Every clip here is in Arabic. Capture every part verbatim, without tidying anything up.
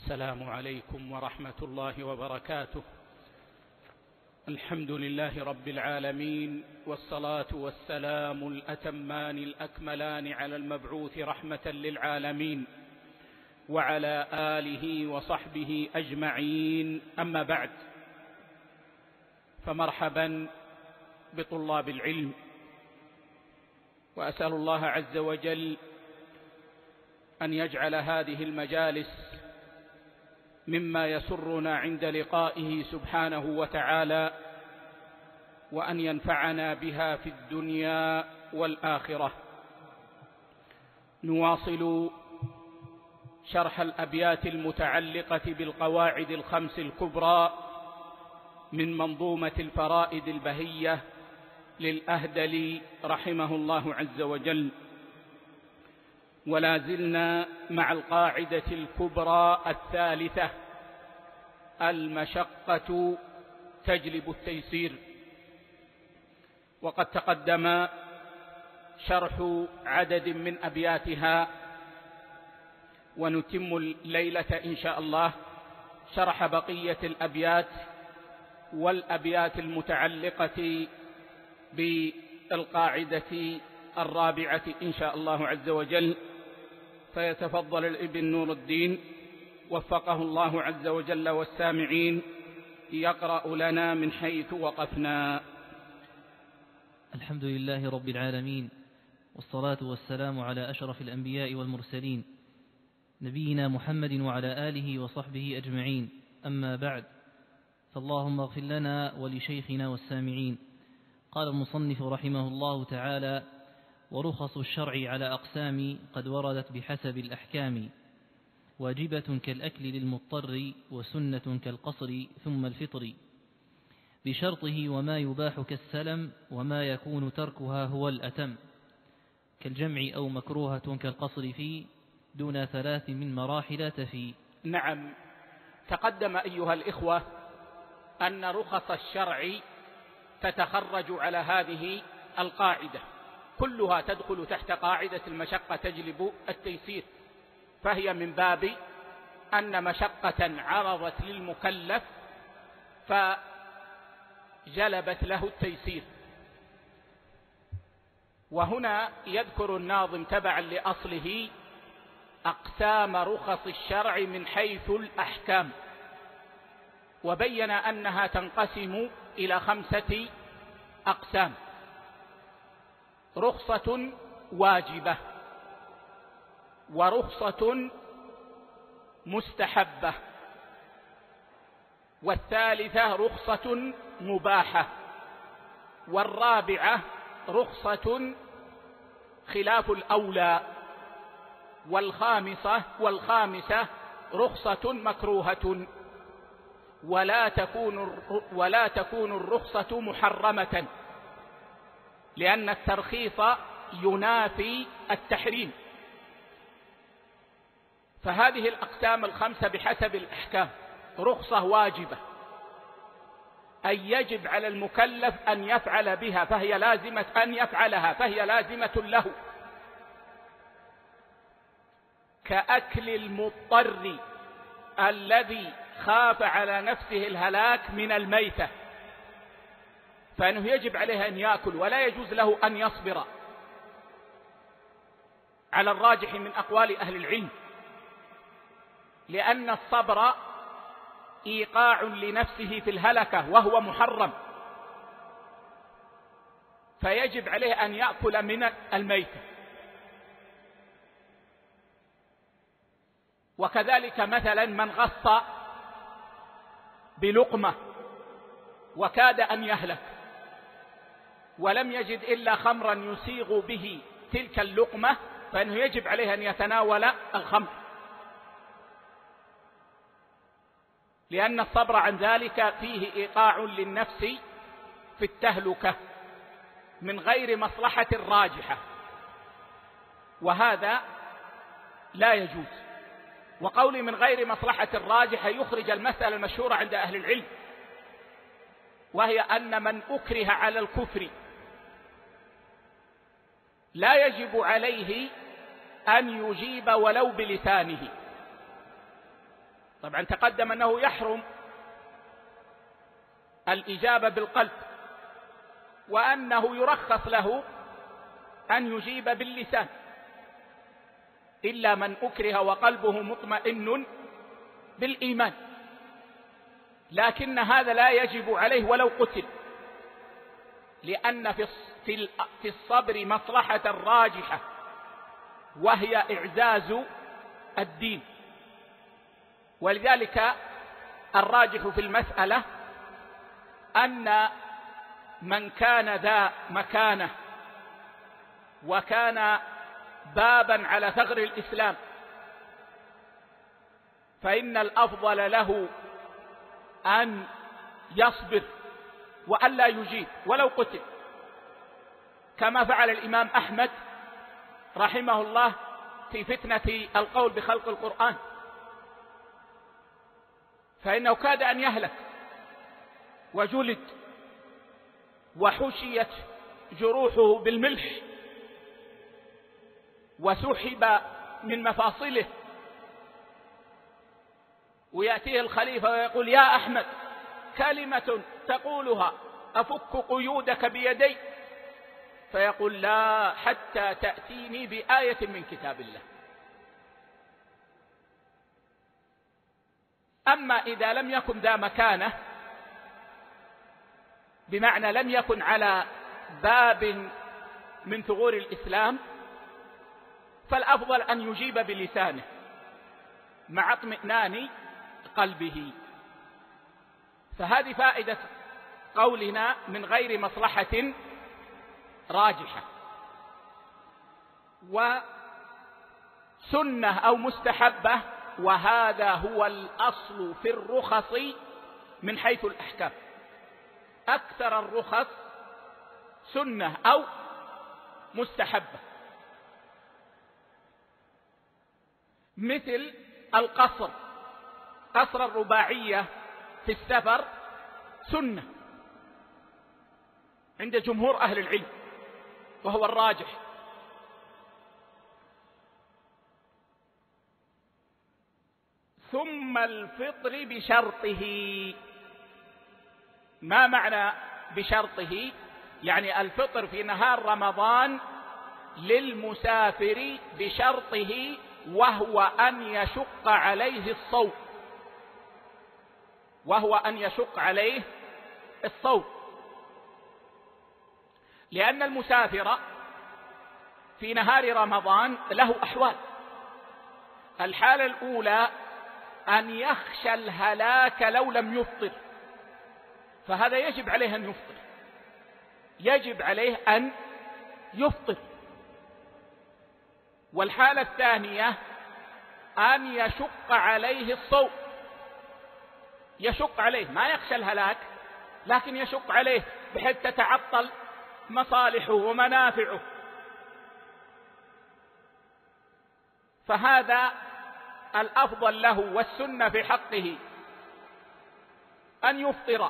السلام عليكم ورحمة الله وبركاته. الحمد لله رب العالمين، والصلاة والسلام الأتمان الأكملان على المبعوث رحمة للعالمين وعلى آله وصحبه أجمعين. أما بعد، فمرحبا بطلاب العلم، وأسأل الله عز وجل أن يجعل هذه المجالس مما يسرنا عند لقائه سبحانه وتعالى، وأن ينفعنا بها في الدنيا والآخرة. نواصل شرح الأبيات المتعلقة بالقواعد الخمس الكبرى من منظومة الفرائد البهية للأهدلي رحمه الله عز وجل، ولا زلنا مع القاعدة الكبرى الثالثة: المشقة تجلب التيسير. وقد تقدم شرح عدد من أبياتها، ونتم الليلة إن شاء الله شرح بقية الأبيات والأبيات المتعلقة بالقاعدة الرابعة إن شاء الله عز وجل. فيتفضل الابن نور الدين وفقه الله عز وجل والسامعين يقرأ لنا من حيث وقفنا. الحمد لله رب العالمين، والصلاة والسلام على أشرف الأنبياء والمرسلين نبينا محمد وعلى آله وصحبه أجمعين. أما بعد، فاللهم اغفر لنا ولشيخنا والسامعين. قال المصنف رحمه الله تعالى: ورخص الشرع على أقسام قد وردت بحسب الأحكام، واجبة كالأكل للمضطر، وسنة كالقصر ثم الفطر، بشرطه وما يباح كالسلم، وما يكون تركها هو الأتم، كالجمع أو مكروهة كالقصر في دون ثلاث من مراحل تفي. نعم، تقدم أيها الإخوة أن رخص الشرع تتخرج على هذه القاعدة، كلها تدخل تحت قاعدة المشقة تجلب التيسير، فهي من باب أن مشقة عرضت للمكلف فجلبت له التيسير. وهنا يذكر الناظم تبعا لأصله أقسام رخص الشرع من حيث الأحكام، وبين أنها تنقسم إلى خمسة أقسام: رخصة واجبة، ورخصة مستحبة، والثالثة رخصة مباحة، والرابعة رخصة خلاف الأولى، والخامسة والخامسة رخصة مكروهة. ولا تكون ولا تكون الرخصة محرمة، لأن الترخيص ينافي التحريم. فهذه الأقسام الخمسة بحسب الأحكام: رخصة واجبة، أي يجب على المكلف أن يفعل بها، فهي لازمة أن يفعلها، فهي لازمة له، كأكل المضطر الذي خاف على نفسه الهلاك من الميتة، فإنه يجب عليه أن يأكل، ولا يجوز له أن يصبر على الراجح من أقوال أهل العلم، لأن الصبر إيقاع لنفسه في الهلكة وهو محرم، فيجب عليه أن يأكل من الميتة. وكذلك مثلا من غص بلقمة وكاد أن يهلك ولم يجد إلا خمرا يسيغ به تلك اللقمة، فإنه يجب عليه أن يتناول الخمر، لأن الصبر عن ذلك فيه إيقاع للنفس في التهلكة من غير مصلحة راجحة، وهذا لا يجوز. وقولي من غير مصلحة راجحة يخرج المسألة المشهورة عند أهل العلم، وهي أن من أكره على الكفر لا يجب عليه أن يجيب ولو بلسانه، طبعا تقدم أنه يحرم الإجابة بالقلب، وأنه يرخص له أن يجيب باللسان إلا من أكره وقلبه مطمئن بالإيمان، لكن هذا لا يجب عليه ولو قتل، لأن في الصبر مصلحة راجحة وهي إعزاز الدين. ولذلك الراجح في المسألة أن من كان ذا مكانة وكان بابا على ثغر الإسلام فإن الأفضل له أن يصبر وأن لا يجيب ولو قتل، كما فعل الإمام أحمد رحمه الله في فتنة القول بخلق القرآن، فإنه كاد أن يهلك وجلد وحشيت جروحه بالملح وسحب من مفاصله، ويأتيه الخليفة ويقول: يا أحمد، كلمة تقولها أفك قيودك بيدي؟ فيقول: لا، حتى تأتيني بآية من كتاب الله. أما إذا لم يكن ذا مكانة، بمعنى لم يكن على باب من ثغور الإسلام، فالأفضل أن يجيب بلسانه مع اطمئنان قلبه. فهذه فائدة قولنا من غير مصلحة راجحة. وسنة أو مستحبة، وهذا هو الأصل في الرخص من حيث الأحكام. أكثر الرخص سنة أو مستحبة، مثل القصر، قصر الرباعية في السفر سنة عند جمهور أهل العلم وهو الراجح. ثم الفطر بشرطه. ما معنى بشرطه؟ يعني الفطر في نهار رمضان للمسافر بشرطه، وهو أن يشق عليه الصوم، وهو أن يشق عليه الصوم، لأن المسافر في نهار رمضان له أحوال. الحالة الأولى أن يخشى الهلاك لو لم يفطر، فهذا يجب عليه أن يفطر، يجب عليه أن يفطر. والحالة الثانية أن يشق عليه الصوم، يشق عليه، ما يخشى الهلاك لكن يشق عليه بحيث تتعطل مصالحه ومنافعه، فهذا الأفضل له. والسنة في حقه أن يفطر،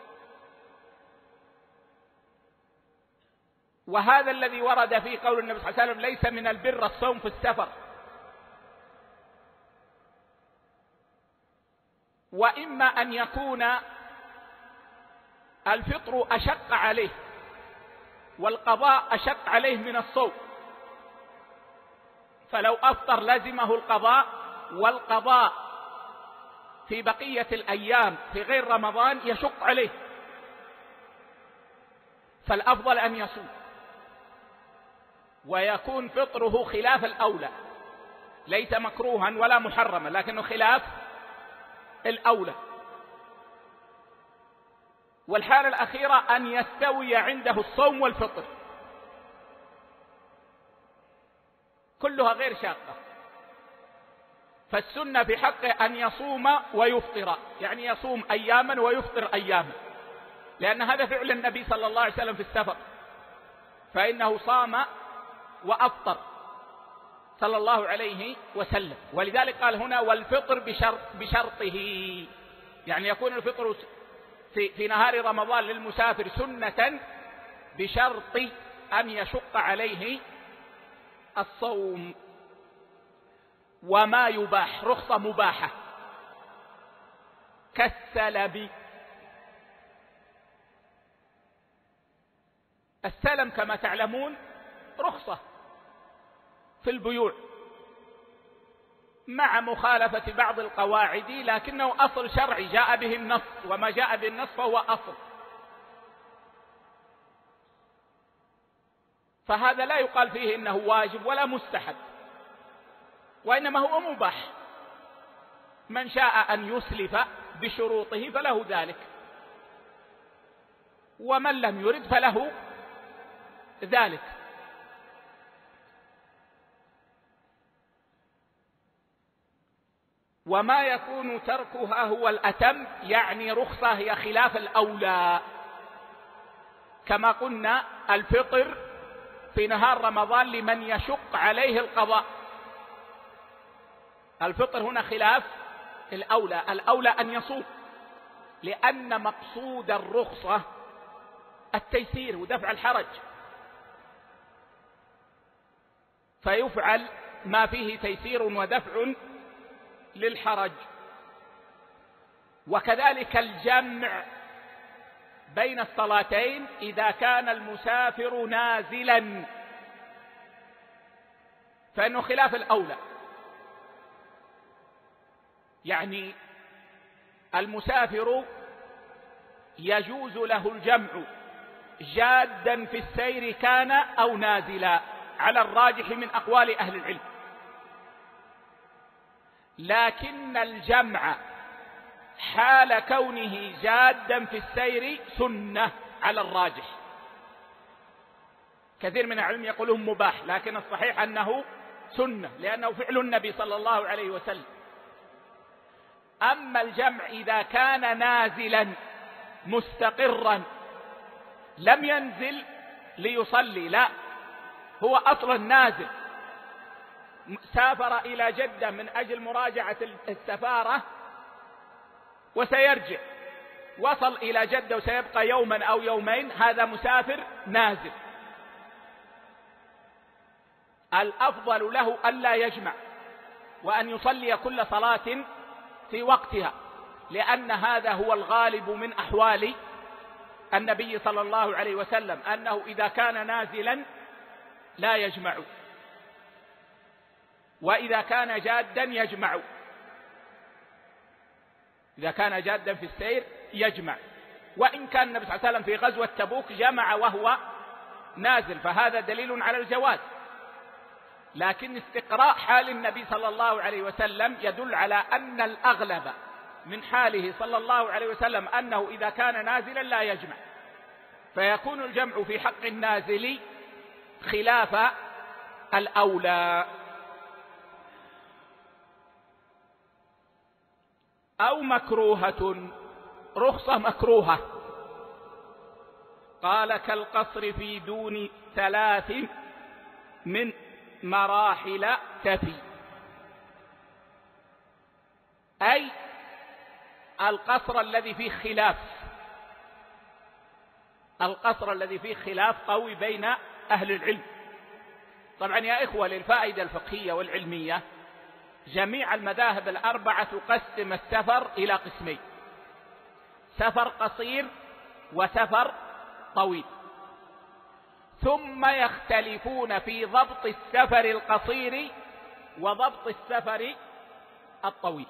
وهذا الذي ورد في قول النبي صلى الله عليه وسلم: ليس من البر الصوم في السفر. وإما أن يكون الفطر أشق عليه والقضاء أشق عليه من الصوم، فلو أفطر لزمه القضاء، والقضاء في بقية الأيام في غير رمضان يشق عليه، فالأفضل أن يصوم ويكون فطره خلاف الأولى، ليس مكروها ولا محرما لكنه خلاف الأولى. والحالة الأخيرة أن يستوي عنده الصوم والفطر، كلها غير شاقة. فالسنة في حقه أن يصوم ويفطر، يعني يصوم أياما ويفطر أياما، لأن هذا فعل النبي صلى الله عليه وسلم في السفر، فإنه صام وأفطر صلى الله عليه وسلم. ولذلك قال هنا: والفطر بشرط بشرطه، يعني يكون الفطر في, في نهار رمضان للمسافر سنة بشرط أن يشق عليه الصوم. وما يباح، رخصة مباحة، كالسلب. السلم كما تعلمون رخصة في البيوع مع مخالفة بعض القواعد، لكنه أصل شرعي جاء به النص، وما جاء به النص فهو أصل، فهذا لا يقال فيه إنه واجب ولا مستحب، وإنما هو مباح. من شاء أن يسلف بشروطه فله ذلك، ومن لم يرد فله ذلك. وما يكون تركها هو الأتم، يعني رخصة هي خلاف الأولى، كما قلنا الفطر في نهار رمضان لمن يشق عليه القضاء. الفطر هنا خلاف الأولى، الأولى أن يصوم، لأن مقصود الرخصة التيسير ودفع الحرج، فيفعل ما فيه تيسير ودفع للحرج. وكذلك الجمع بين الصلاتين إذا كان المسافر نازلا، فإنه خلاف الأولى. يعني المسافر يجوز له الجمع جادا في السير كان أو نازلا على الراجح من أقوال أهل العلم، لكن الجمع حال كونه جادا في السير سنة على الراجح. كثير من العلم يقولون مباح، لكن الصحيح أنه سنة لأنه فعل النبي صلى الله عليه وسلم. أما الجمع إذا كان نازلا مستقرا لم ينزل ليصلي، لا، هو أصلا نازل، سافر إلى جدة من أجل مراجعة السفارة وسيرجع، وصل إلى جدة وسيبقى يوما أو يومين، هذا مسافر نازل. الأفضل له ألا يجمع، وأن يصلي كل صلاة في وقتها، لأن هذا هو الغالب من أحوال النبي صلى الله عليه وسلم، أنه إذا كان نازلا لا يجمع، وإذا كان جادا يجمع. إذا كان جادا في السير يجمع، وإن كان النبي صلى الله عليه وسلم في غزوة تبوك جمع وهو نازل، فهذا دليل على الجواز. لكن استقراء حال النبي صلى الله عليه وسلم يدل على أن الأغلب من حاله صلى الله عليه وسلم أنه إذا كان نازلا لا يجمع، فيكون الجمع في حق النازل خلاف الأولى. أو مكروهة، رخصة مكروهة، قال كالقصر في دون ثلاث من مراحل تفي، أي القصر الذي فيه خلاف، القصر الذي فيه خلاف قوي بين أهل العلم. طبعا يا إخوة للفائدة الفقهية والعلمية، جميع المذاهب الأربعة تقسم السفر إلى قسمين: سفر قصير وسفر طويل، ثم يختلفون في ضبط السفر القصير وضبط السفر الطويل.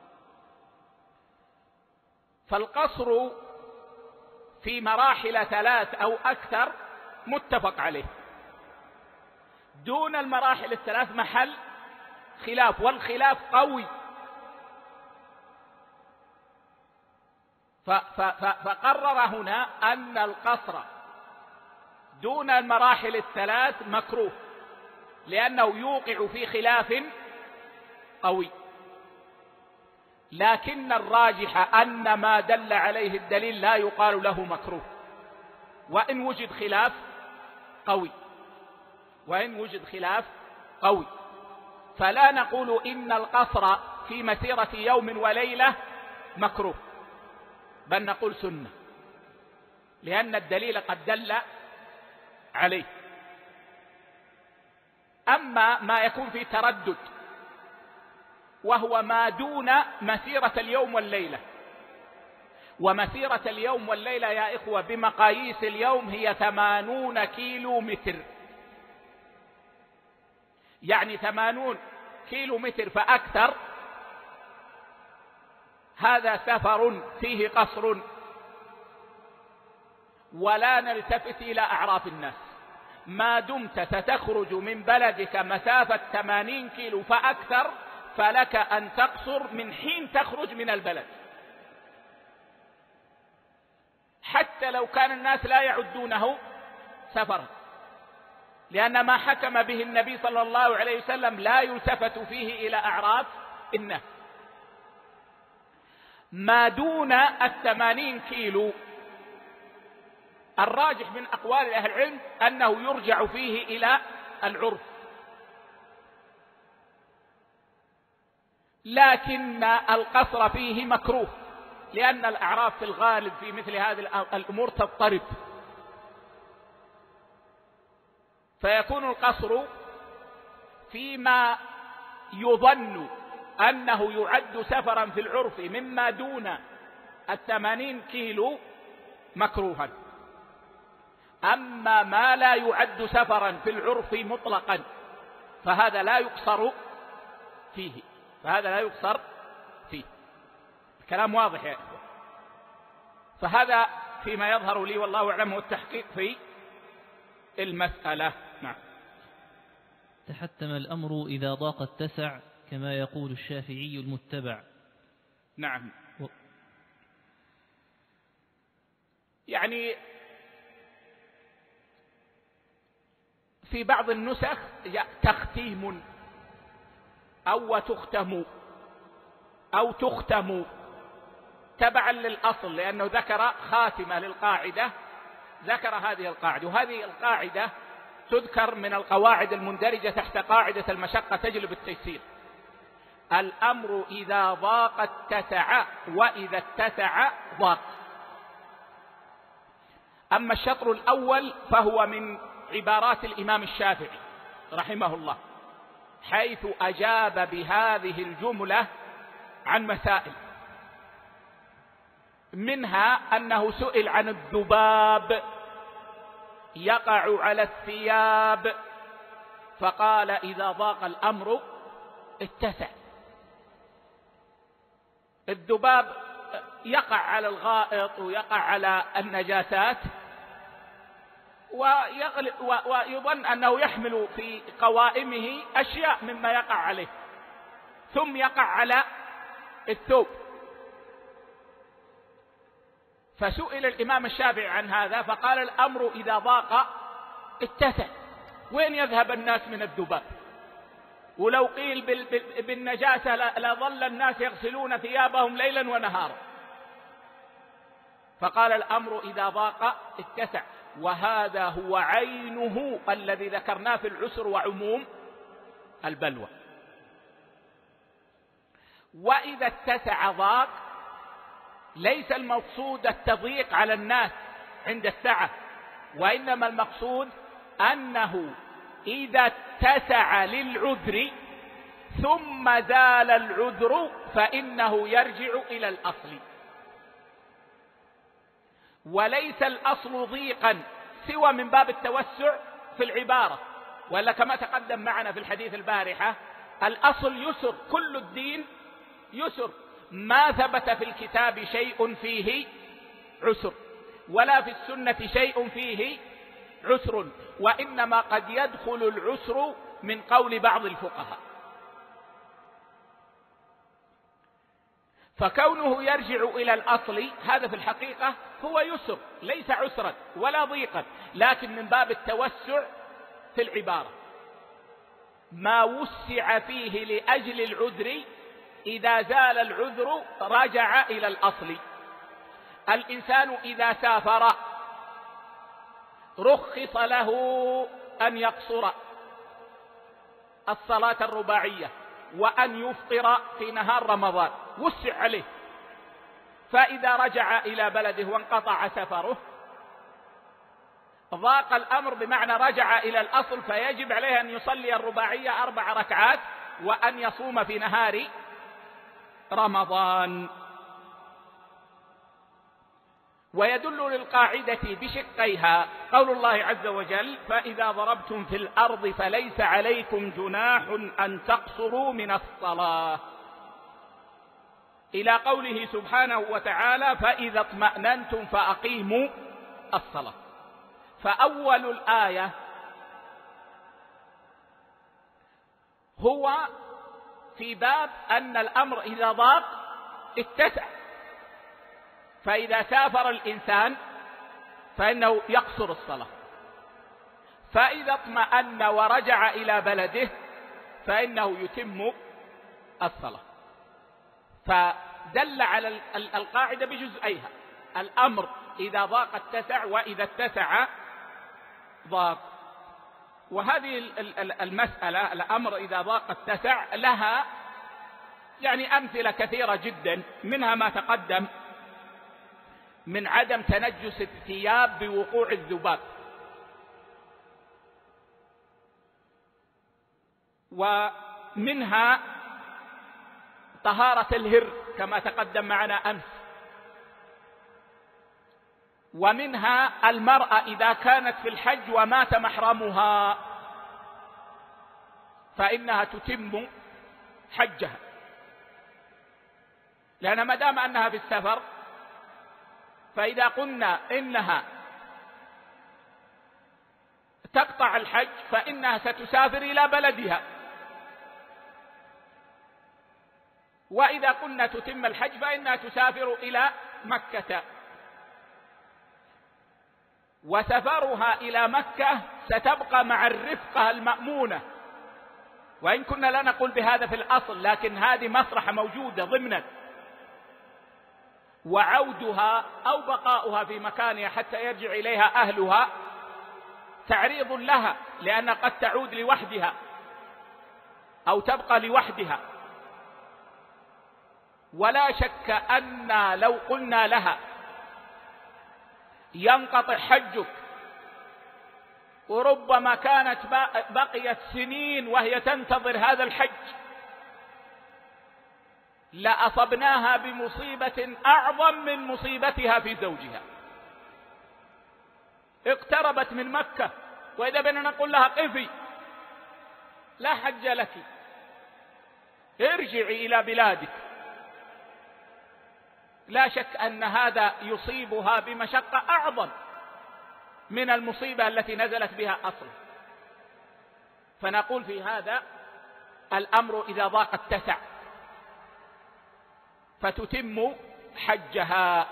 فالقصر في مراحل ثلاث أو أكثر متفق عليه، دون المراحل الثلاث محل خلاف، والخلاف قوي. فقرر هنا أن القصر دون المراحل الثلاث مكروه، لأنه يوقع في خلاف قوي. لكن الراجح أن ما دل عليه الدليل لا يقال له مكروه، وإن وجد خلاف قوي، وإن وجد خلاف قوي، فلا نقول إن القصر في مسيرة يوم وليلة مكروه، بل نقول سنة، لأن الدليل قد دل عليه. أما ما يكون في تردد، وهو ما دون مسيرة اليوم والليلة، ومسيرة اليوم والليلة يا إخوة بمقاييس اليوم هي ثمانون كيلو متر، يعني ثمانون كيلو متر فأكثر. هذا سفر فيه قصر، ولا نلتفت إلى أعراف الناس. ما دمت ستخرج من بلدك مسافة ثمانين كيلو فأكثر فلك أن تقصر من حين تخرج من البلد، حتى لو كان الناس لا يعدونه سفرا، لأن ما حكم به النبي صلى الله عليه وسلم لا يلتفت فيه إلى أعراف الناس. ما دون الثمانين كيلو الراجح من أقوال أهل العلم أنه يرجع فيه إلى العرف، لكن القصر فيه مكروه، لأن الأعراف في الغالب في مثل هذه الأمور تضطرب، فيكون القصر فيما يظن أنه يعد سفرا في العرف مما دون الثمانين كيلو مكروها. أما ما لا يعد سفرا في العرف مطلقا فهذا لا يقصر فيه، فهذا لا يقصر فيه. الكلام واضح يا إخوة. فهذا فيما يظهر لي والله أعلم هو التحقيق في المسألة. نعم. تحتم الأمر إذا ضاق اتسع كما يقول الشافعي المتبع. نعم. و... يعني في بعض النسخ تختيم أو تختم أو تختم تبعا للأصل، لأنه ذكر خاتمة للقاعدة، ذكر هذه القاعدة، وهذه القاعدة تذكر من القواعد المندرجة تحت قاعدة المشقة تجلب التيسير. الأمر إذا ضاق اتسع، وإذا اتسع ضاق. أما الشطر الأول فهو من عبارات الإمام الشافعي رحمه الله، حيث أجاب بهذه الجملة عن مسائل، منها أنه سئل عن الذباب يقع على الثياب فقال إذا ضاق الأمر اتسع. الذباب يقع على الغائط ويقع على النجاسات، ويظن أنه يحمل في قوائمه أشياء مما يقع عليه، ثم يقع على الثوب. فسئل الإمام الشافعي عن هذا فقال الأمر إذا ضاق اتسع. وين يذهب الناس من الذباب؟ ولو قيل بالنجاسة لظل الناس يغسلون ثيابهم ليلا ونهارا. فقال الأمر إذا ضاق اتسع، وهذا هو عينه الذي ذكرناه في العسر وعموم البلوى. وإذا اتسع ضاق، ليس المقصود التضييق على الناس عند السعة، وإنما المقصود أنه إذا اتسع للعذر ثم زال العذر فإنه يرجع إلى الأصل، وليس الأصل ضيقا سوى من باب التوسع في العبارة، ولا كما تقدم معنا في الحديث البارحة الأصل يسر، كل الدين يسر، ما ثبت في الكتاب شيء فيه عسر ولا في السنة شيء فيه عسر، وإنما قد يدخل العسر من قول بعض الفقهاء. فكونه يرجع إلى الأصل هذا في الحقيقة هو يسر، ليس عسرا ولا ضيقا، لكن من باب التوسع في العبارة. ما وسع فيه لأجل العذر إذا زال العذر رجع إلى الأصل. الإنسان إذا سافر رخص له أن يقصر الصلاة الرباعية وأن يفطر في نهار رمضان، وسع عليه. فإذا رجع إلى بلده وانقطع سفره ضاق الأمر، بمعنى رجع إلى الأصل، فيجب عليه أن يصلي الرباعية أربع ركعات وأن يصوم في نهار رمضان. ويدل للقاعدة بشقيها قول الله عز وجل: فإذا ضربتم في الأرض فليس عليكم جناح أن تقصروا من الصلاة، إلى قوله سبحانه وتعالى: فإذا اطمأننتم فأقيموا الصلاة. فأول الآية هو في باب أن الأمر إذا ضاق اتسع، فإذا سافر الإنسان فإنه يقصر الصلاة، فإذا اطمأن ورجع إلى بلده فإنه يتم الصلاة. فدل على القاعدة بجزئيها: الأمر إذا ضاق اتسع، وإذا اتسع ضاق. وهذه المسألة الأمر إذا ضاق اتسع لها يعني أمثلة كثيرة جدا، منها ما تقدم من عدم تنجس الثياب بوقوع الذباب، ومنها طهارة الهر كما تقدم معنا أمس، ومنها المرأة إذا كانت في الحج ومات محرمها فإنها تتم حجها، لأن ما دام أنها في السفر، فإذا قلنا إنها تقطع الحج فإنها ستسافر إلى بلدها، وإذا قلنا تتم الحج فإنها تسافر إلى مكة، وسفرها إلى مكة ستبقى مع الرفقة المأمونة، وإن كنا لا نقول بهذا في الأصل، لكن هذه مصلحة موجودة ضمنا، وعودها أو بقاؤها في مكانها حتى يرجع إليها أهلها تعريض لها، لأن قد تعود لوحدها أو تبقى لوحدها. ولا شك أن لو قلنا لها ينقطع حجك، وربما كانت بقيت سنين وهي تنتظر هذا الحج، لأصبناها بمصيبة أعظم من مصيبتها في زوجها. اقتربت من مكة، وإذا بنا نقول لها قفي لا حج لك، ارجعي إلى بلادك، لا شك أن هذا يصيبها بمشقة أعظم من المصيبة التي نزلت بها أصلا. فنقول في هذا الأمر إذا ضاق اتسع، فتتم حجها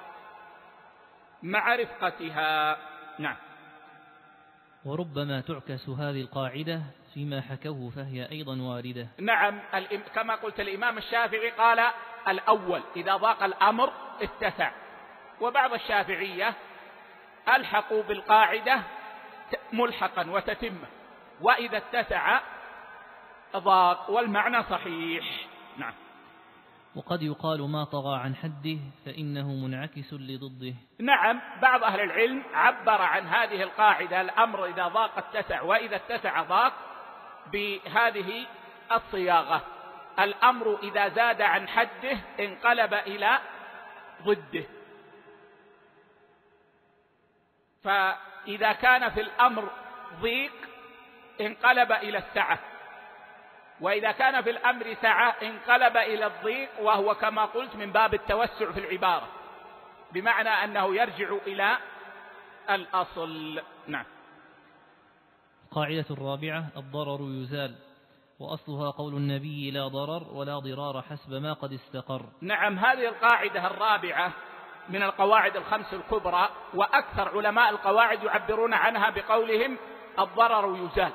مع رفقتها. نعم. وربما تعكس هذه القاعدة فيما حكوه فهي أيضا واردة. نعم، كما قلت الإمام الشافعي قال الأول إذا ضاق الأمر اتسع، وبعض الشافعية ألحقوا بالقاعدة ملحقا وتتمة، وإذا اتسع ضاق، والمعنى صحيح. نعم. وقد يقال ما طغى عن حده فإنه منعكس لضده. نعم، بعض أهل العلم عبر عن هذه القاعدة الأمر إذا ضاق اتسع وإذا اتسع ضاق بهذه الصياغة: الأمر إذا زاد عن حده انقلب إلى ضده. فإذا كان في الأمر ضيق انقلب إلى السعة، وإذا كان في الأمر سعة انقلب إلى الضيق، وهو كما قلت من باب التوسع في العبارة، بمعنى أنه يرجع إلى الأصل. نعم. القاعدة الرابعة: الضرر يزال، وأصلها قول النبي: لا ضرر ولا ضرار حسب ما قد استقر. نعم، هذه القاعدة الرابعة من القواعد الخمس الكبرى، وأكثر علماء القواعد يعبرون عنها بقولهم الضرر يزال،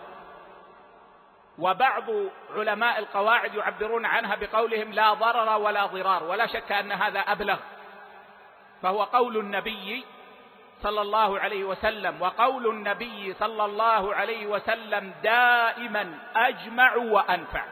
وبعض علماء القواعد يعبرون عنها بقولهم لا ضرر ولا ضرار، ولا شك أن هذا أبلغ، فهو قول النبي صلى الله عليه وسلم، وقول النبي صلى الله عليه وسلم دائما أجمع وأنفع.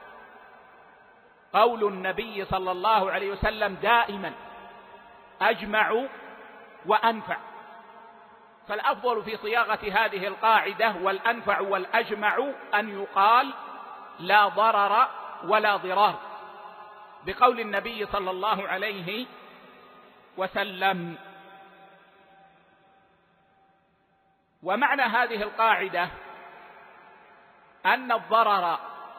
قول النبي صلى الله عليه وسلم دائما أجمع وأنفع، فالأفضل في صياغة هذه القاعدة والأنفع والأجمع أن يقال لا ضرر ولا ضرار، بقول النبي صلى الله عليه وسلم. ومعنى هذه القاعدة أن الضرر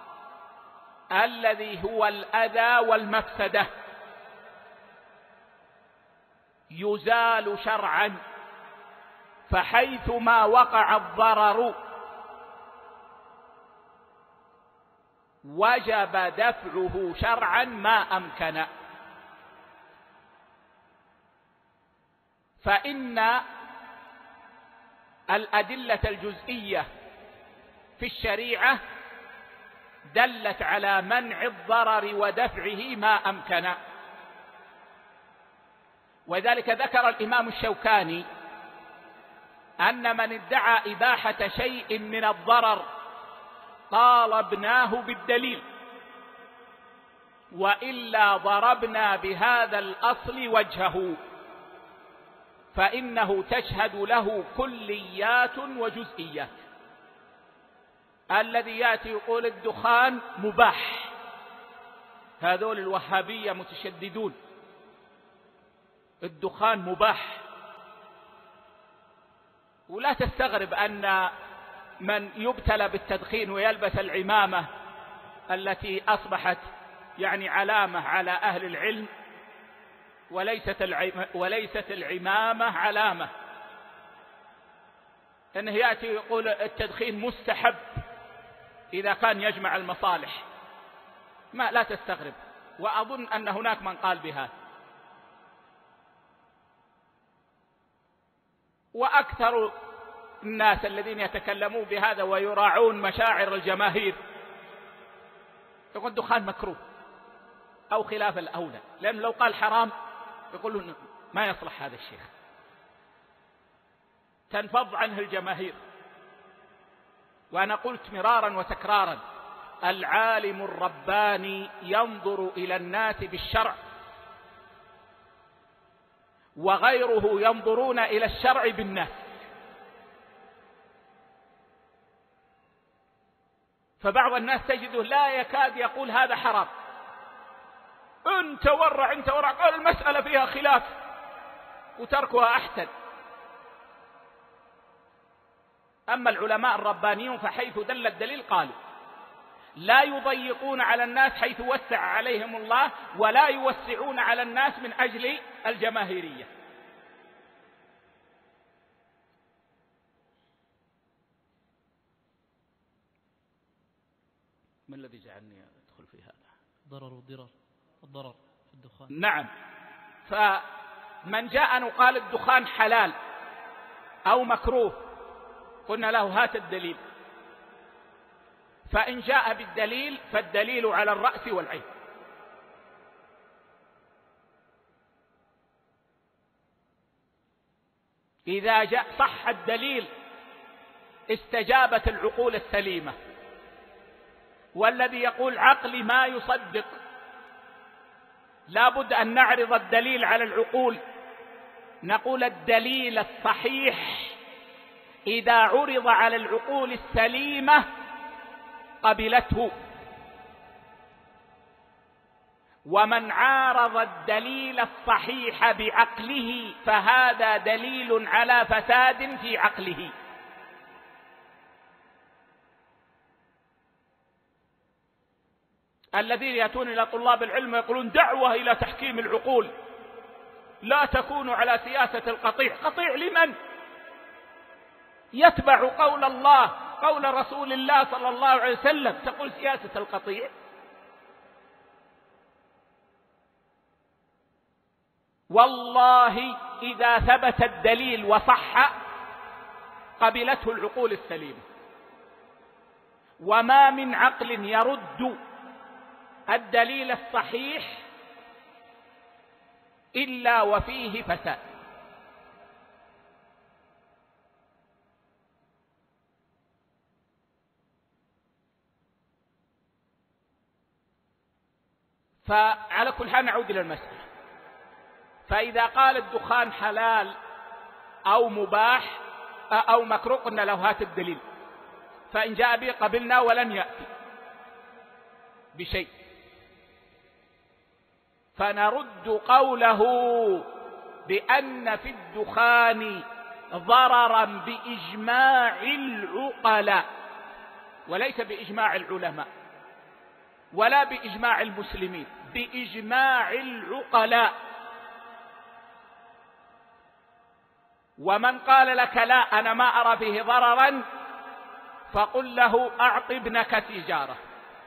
الذي هو الأذى والمفسدة يزال شرعا، فحيثما وقع الضرر وجب دفعه شرعا ما أمكن. فإن الأدلة الجزئية في الشريعة دلت على منع الضرر ودفعه ما أمكن. وذلك ذكر الإمام الشوكاني أن من ادعى إباحة شيء من الضرر طالبناه بالدليل، وإلا ضربنا بهذا الأصل وجهه، فإنه تشهد له كليات وجزئيات. الذي يأتي يقول الدخان مباح، هذول الوهابية متشددون، الدخان مباح. ولا تستغرب أن من يبتلى بالتدخين ويلبس العمامة التي أصبحت يعني علامة على أهل العلم، وليست وليست العمامة علامة، أنه يأتي يقول التدخين مستحب إذا كان يجمع المصالح. ما لا تستغرب، وأظن أن هناك من قال بهذا. وأكثر الناس الذين يتكلمون بهذا ويراعون مشاعر الجماهير يقول الدخان مكروه أو خلاف الأولى، لأن لو قال حرام يقولون ما يصلح هذا الشيخ، تنفض عنه الجماهير. وأنا قلت مرارا وتكرارا: العالم الرباني ينظر إلى الناس بالشرع، وغيره ينظرون إلى الشرع بالناس. فبعض الناس تجده لا يكاد يقول هذا حرام، انت ورع انت ورع، قال المسألة فيها خلاف وتركها أحسن. أما العلماء الربانيون فحيث دل الدليل قالوا، لا يضيقون على الناس حيث وسع عليهم الله، ولا يوسعون على الناس من أجل الجماهيرية. ما الذي جعلني أدخل في هذا؟ ضرر والضرر، الضرر في الدخان. نعم. فمن جاء وقال الدخان حلال أو مكروه قلنا له هات الدليل، فإن جاء بالدليل فالدليل على الرأس والعين. إذا جاء صح الدليل استجابت العقول السليمة. والذي يقول عقلي ما يصدق، لابد أن نعرض الدليل على العقول. نقول الدليل الصحيح إذا عرض على العقول السليمة قبلته، ومن عارض الدليل الصحيح بعقله فهذا دليل على فساد في عقله. الذين يأتون إلى طلاب العلم ويقولون دعوة إلى تحكيم العقول، لا تكونوا على سياسة القطيع. قطيع لمن؟ يتبع قول الله قول رسول الله صلى الله عليه وسلم، تقول سياسة القطيع؟ والله إذا ثبت الدليل وصح قبلته العقول السليمة، وما من عقل يرد الدليل الصحيح إلا وفيه فساد. فعلى كل حال نعود إلى المسألة. فإذا قال الدخان حلال أو مباح أو مكروه قلنا له هات الدليل، فإن جاء به قبلنا ولن يأتي بشيء، فنرد قوله بأن في الدخان ضررا بإجماع العقلاء وليس بإجماع العلماء ولا بإجماع المسلمين، بإجماع العقلاء. ومن قال لك لا أنا ما أرى فيه ضررا فقل له أعط ابنك سيجارة.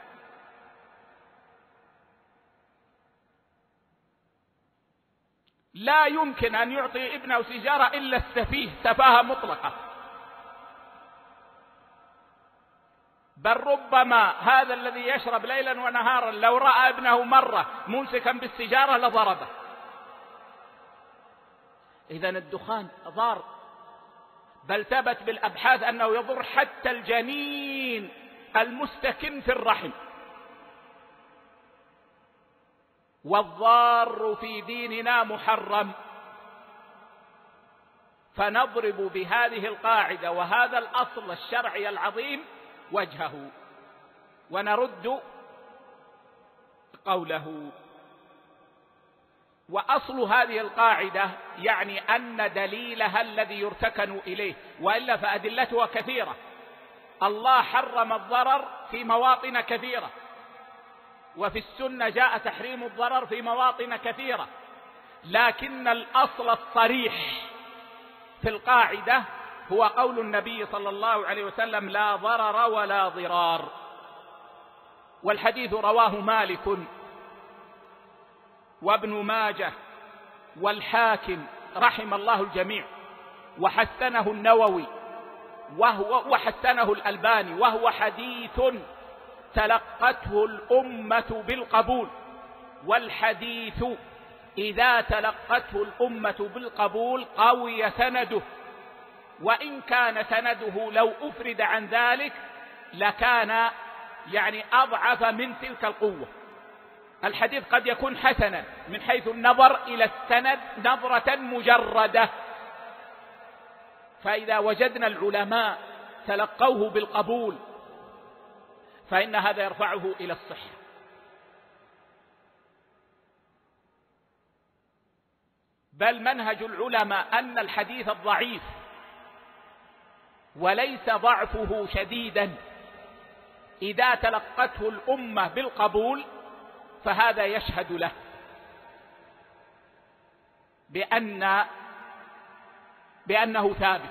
لا يمكن أن يعطي ابنه سيجارة إلا السفيه سفاهة مطلقة، بل ربما هذا الذي يشرب ليلا ونهارا لو رأى ابنه مرة ممسكا بالسيجارة لضربه. إذن الدخان ضار، بل ثبت بالأبحاث أنه يضر حتى الجنين المستكن في الرحم. والضار في ديننا محرم. فنضرب بهذه القاعدة وهذا الأصل الشرعي العظيم وجهه ونرد قوله. وأصل هذه القاعدة يعني أن دليلها الذي يرتكن إليه، وإلا فأدلتها كثيرة. الله حرم الضرر في مواطن كثيرة، وفي السنة جاء تحريم الضرر في مواطن كثيرة، لكن الأصل الصريح في القاعدة هو قول النبي صلى الله عليه وسلم لا ضرر ولا ضرار. والحديث رواه مالك وابن ماجه والحاكم رحم الله الجميع، وحسنه النووي وهو وحسنه الألباني، وهو حديث تلقته الأمة بالقبول. والحديث إذا تلقته الأمة بالقبول قوي سنده، وإن كان سنده لو أفرد عن ذلك لكان يعني أضعف من تلك القوة. الحديث قد يكون حسنا من حيث النظر إلى السند نظرة مجردة، فإذا وجدنا العلماء تلقوه بالقبول فإن هذا يرفعه إلى الصحة. بل منهج العلماء أن الحديث الضعيف وليس ضعفه شديدا إذا تلقته الأمة بالقبول فهذا يشهد له بأن بأنه ثابت.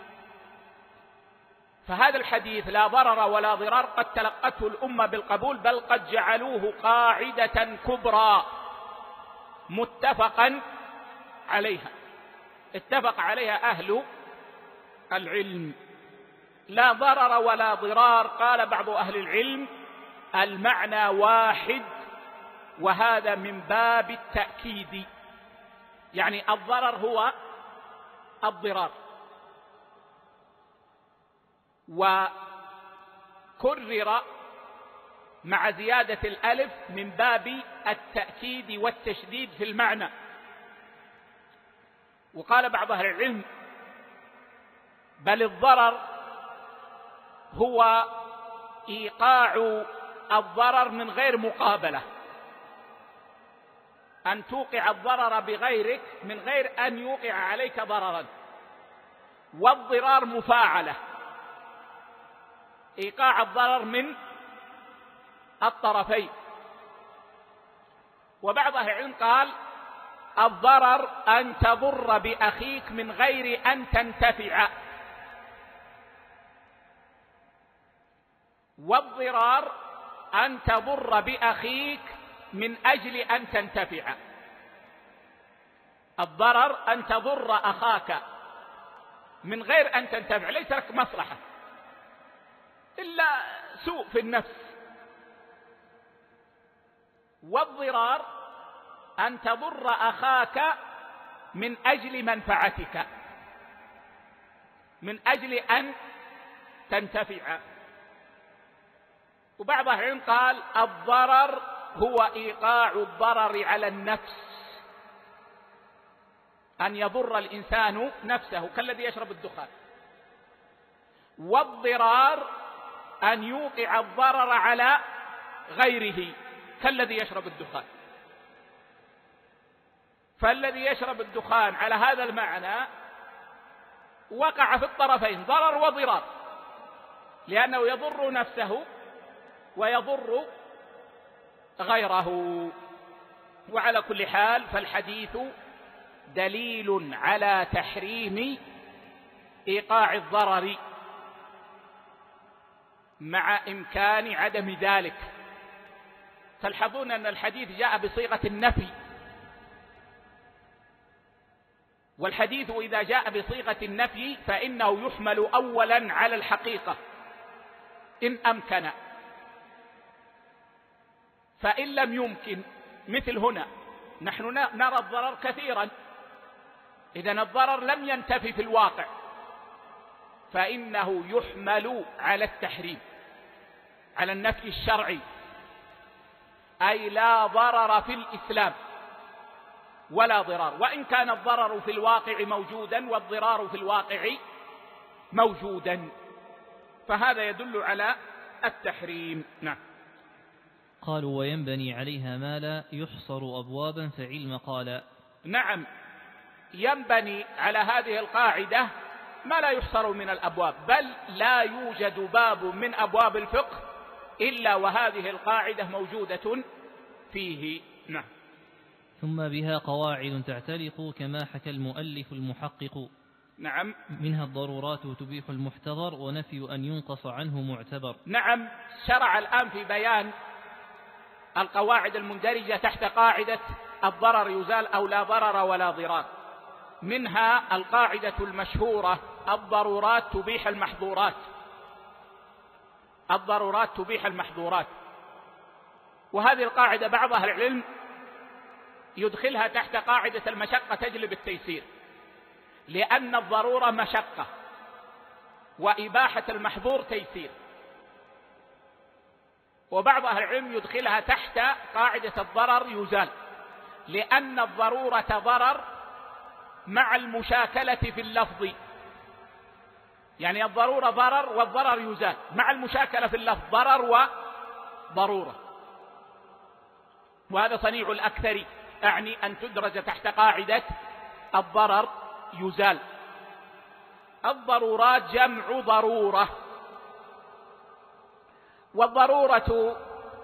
فهذا الحديث لا ضرر ولا ضرار قد تلقته الأمة بالقبول، بل قد جعلوه قاعدة كبرى متفقا عليها، اتفق عليها أهل العلم. لا ضرر ولا ضرار، قال بعض أهل العلم المعنى واحد، وهذا من باب التأكيد، يعني الضرر هو الضرار. وكرر مع زيادة الألف من باب التأكيد والتشديد في المعنى. وقال بعض أهل العلم بل الضرر هو إيقاع الضرر من غير مقابلة، أن توقع الضرر بغيرك من غير أن يوقع عليك ضررا. والضرار مفاعلة، إيقاع الضرر من الطرفين. وبعض أهل العلم قال الضرر أن تضر بأخيك من غير أن تنتفع، والضرار أن تضر بأخيك من أجل أن تنتفع. الضرر أن تضر أخاك من غير أن تنتفع، ليس لك مصلحة إلا سوء في النفس. والضرار أن تضر أخاك من أجل منفعتك، من أجل أن تنتفع. وبعض أهل العلم قال الضرر هو إيقاع الضرر على النفس، أن يضر الإنسان نفسه كالذي يشرب الدخان. والضرار أن يوقع الضرر على غيره كالذي يشرب الدخان. فالذي يشرب الدخان على هذا المعنى وقع في الطرفين ضرر وضرار، لأنه يضر نفسه ويضر غيره. وعلى كل حال فالحديث دليل على تحريم إيقاع الضرر مع إمكان عدم ذلك. تلحظون أن الحديث جاء بصيغة النفي، والحديث إذا جاء بصيغة النفي فإنه يحمل أولا على الحقيقة إن أمكن، فإن لم يمكن مثل هنا نحن نرى الضرر كثيرا، إذن الضرر لم ينتفي في الواقع، فإنه يحمل على التحريم، على النفي الشرعي، أي لا ضرر في الإسلام ولا ضرار، وإن كان الضرر في الواقع موجودا والضرار في الواقع موجودا، فهذا يدل على التحريم. نعم. قالوا وينبني عليها ما لا يحصر أبوابا فعلم قال. نعم، ينبني على هذه القاعدة ما لا يحصر من الأبواب، بل لا يوجد باب من أبواب الفقه إلا وهذه القاعدة موجودة فيه. نعم. ثم بها قواعد تعتلق كما حكى المؤلف المحقق. نعم. منها الضرورات تبيح المحتضر ونفي أن ينقص عنه معتبر. نعم، شرع الآن في بيان القواعد المندرجة تحت قاعدة الضرر يزال أو لا ضرر ولا ضرار. منها القاعدة المشهورة الضرورات تبيح المحظورات، الضرورات تبيح المحظورات، وهذه القاعدة بعض أهل العلم يدخلها تحت قاعدة المشقة تجلب التيسير، لأن الضرورة مشقة وإباحة المحظور تيسير. وبعض أهل العلم يدخلها تحت قاعدة الضرر يزال، لأن الضرورة ضرر مع المشاكلة في اللفظ، يعني الضرورة ضرر والضرر يزال مع المشاكلة في اللفظ، ضرر وضرورة، وهذا صنيع الأكثر، أعني أن تدرج تحت قاعدة الضرر يزال. الضرورات جمع ضرورة، والضرورة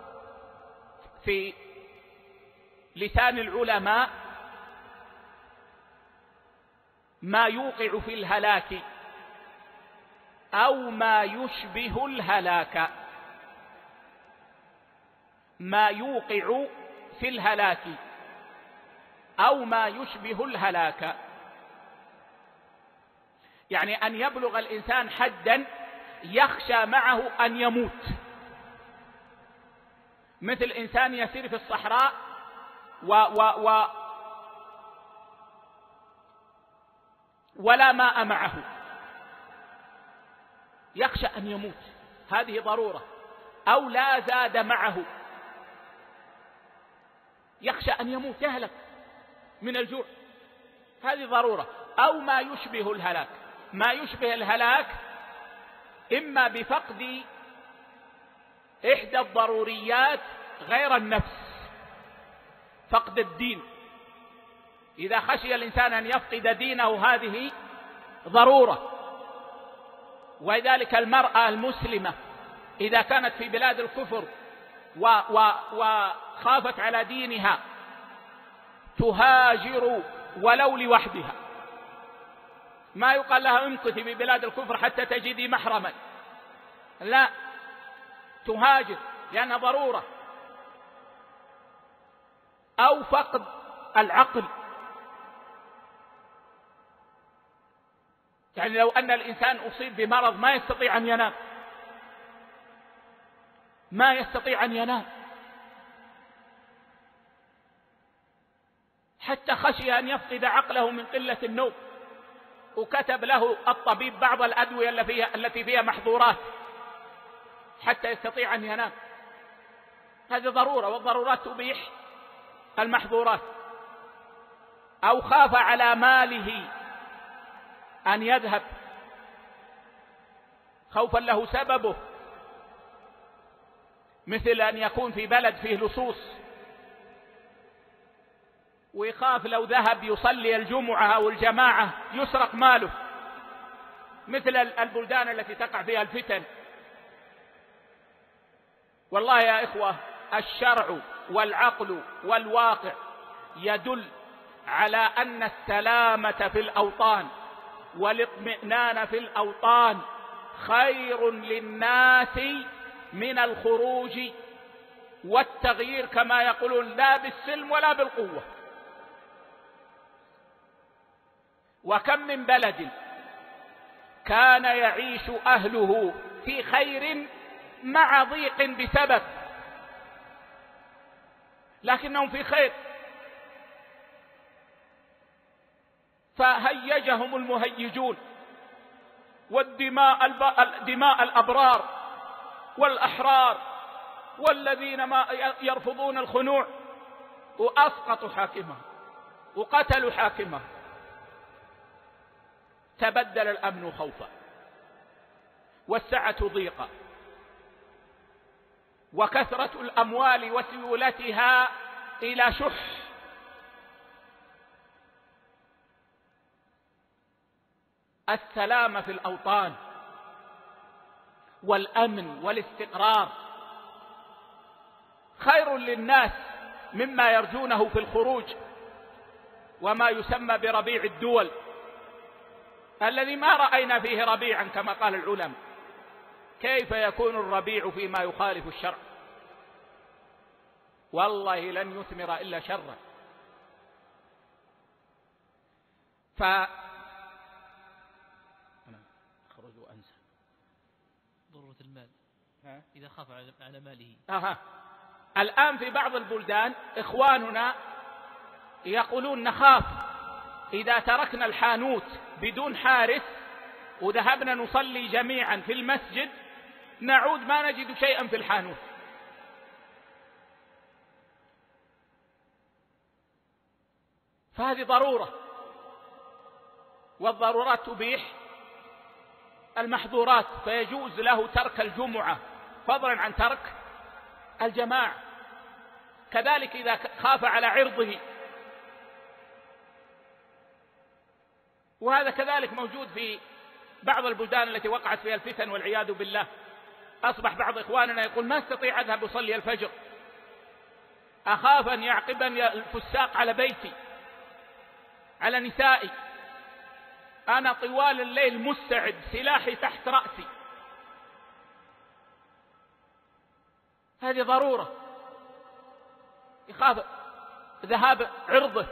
في لسان العلماء ما يوقع في الهلاك أو ما يشبه الهلاك، ما يوقع في الهلاك أو ما يشبه الهلاك، يعني أن يبلغ الإنسان حدا يخشى معه أن يموت، مثل إنسان يسير في الصحراء و و و ولا ماء معه، يخشى أن يموت، هذه ضرورة. أو لا زاد معه، يخشى أن يموت، يهلك من الجوع، هذه ضرورة. أو ما يشبه الهلاك، ما يشبه الهلاك إما بفقد إحدى الضروريات غير النفس، فقد الدين، إذا خشي الإنسان أن يفقد دينه هذه ضرورة. وذلك المرأة المسلمة إذا كانت في بلاد الكفر و و وخافت على دينها تهاجر ولو لوحدها، ما يقال لها امكثي في بلاد الكفر حتى تجدي محرما، لا، تهاجر لأنها ضرورة. أو فقد العقل، يعني لو أن الإنسان أصيب بمرض ما يستطيع أن ينام، ما يستطيع أن ينام حتى خشي أن يفقد عقله من قلة النوم، وكتب له الطبيب بعض الأدوية التي فيها محظورات حتى يستطيع أن ينام، هذه ضرورة، والضرورات تبيح المحظورات. أو خاف على ماله أن يذهب خوفا له سببه، مثل أن يكون في بلد فيه لصوص ويخاف لو ذهب يصلي الجمعة أو الجماعة يسرق ماله، مثل البلدان التي تقع فيها الفتن. والله يا إخوة الشرع والعقل والواقع يدل على أن السلامة في الأوطان والاطمئنان في الأوطان خير للناس من الخروج والتغيير كما يقولون لا بالسلم ولا بالقوة. وكم من بلد كان يعيش أهله في خير مع ضيق بسبب، لكنهم في خير، فهيجهم المهيجون والدماء دماء الأبرار والأحرار والذين ما يرفضون الخنوع، وأسقطوا حاكمه وقتلوا حاكمه. تبدل الأمن خوفا والسعة ضيقا وكثرة الأموال وسيولتها إلى شح. السلامة في الأوطان والأمن والاستقرار خير للناس مما يرجونه في الخروج وما يسمى بربيع الدول الذي ما رأينا فيه ربيعا كما قال العلماء. كيف يكون الربيع فيما يخالف الشرع؟ والله لن يثمر إلا شرا. ف أخرج وأنسى ضرورة المال ها؟ إذا خاف على ماله. أها. الآن في بعض البلدان إخواننا يقولون نخاف إذا تركنا الحانوت بدون حارس وذهبنا نصلي جميعا في المسجد نعود ما نجد شيئا في الحانوت. فهذه ضرورة، والضرورات تبيح المحظورات، فيجوز له ترك الجمعة فضلا عن ترك الجماعة. كذلك إذا خاف على عرضه، وهذا كذلك موجود في بعض البلدان التي وقعت فيها الفتن والعياذ بالله. أصبح بعض إخواننا يقول ما استطيع أذهب أصلي الفجر، أخاف أن يعقبني الفساق على بيتي على نسائي، أنا طوال الليل مستعد سلاحي تحت رأسي. هذه ضرورة، يخاف ذهاب عرضه.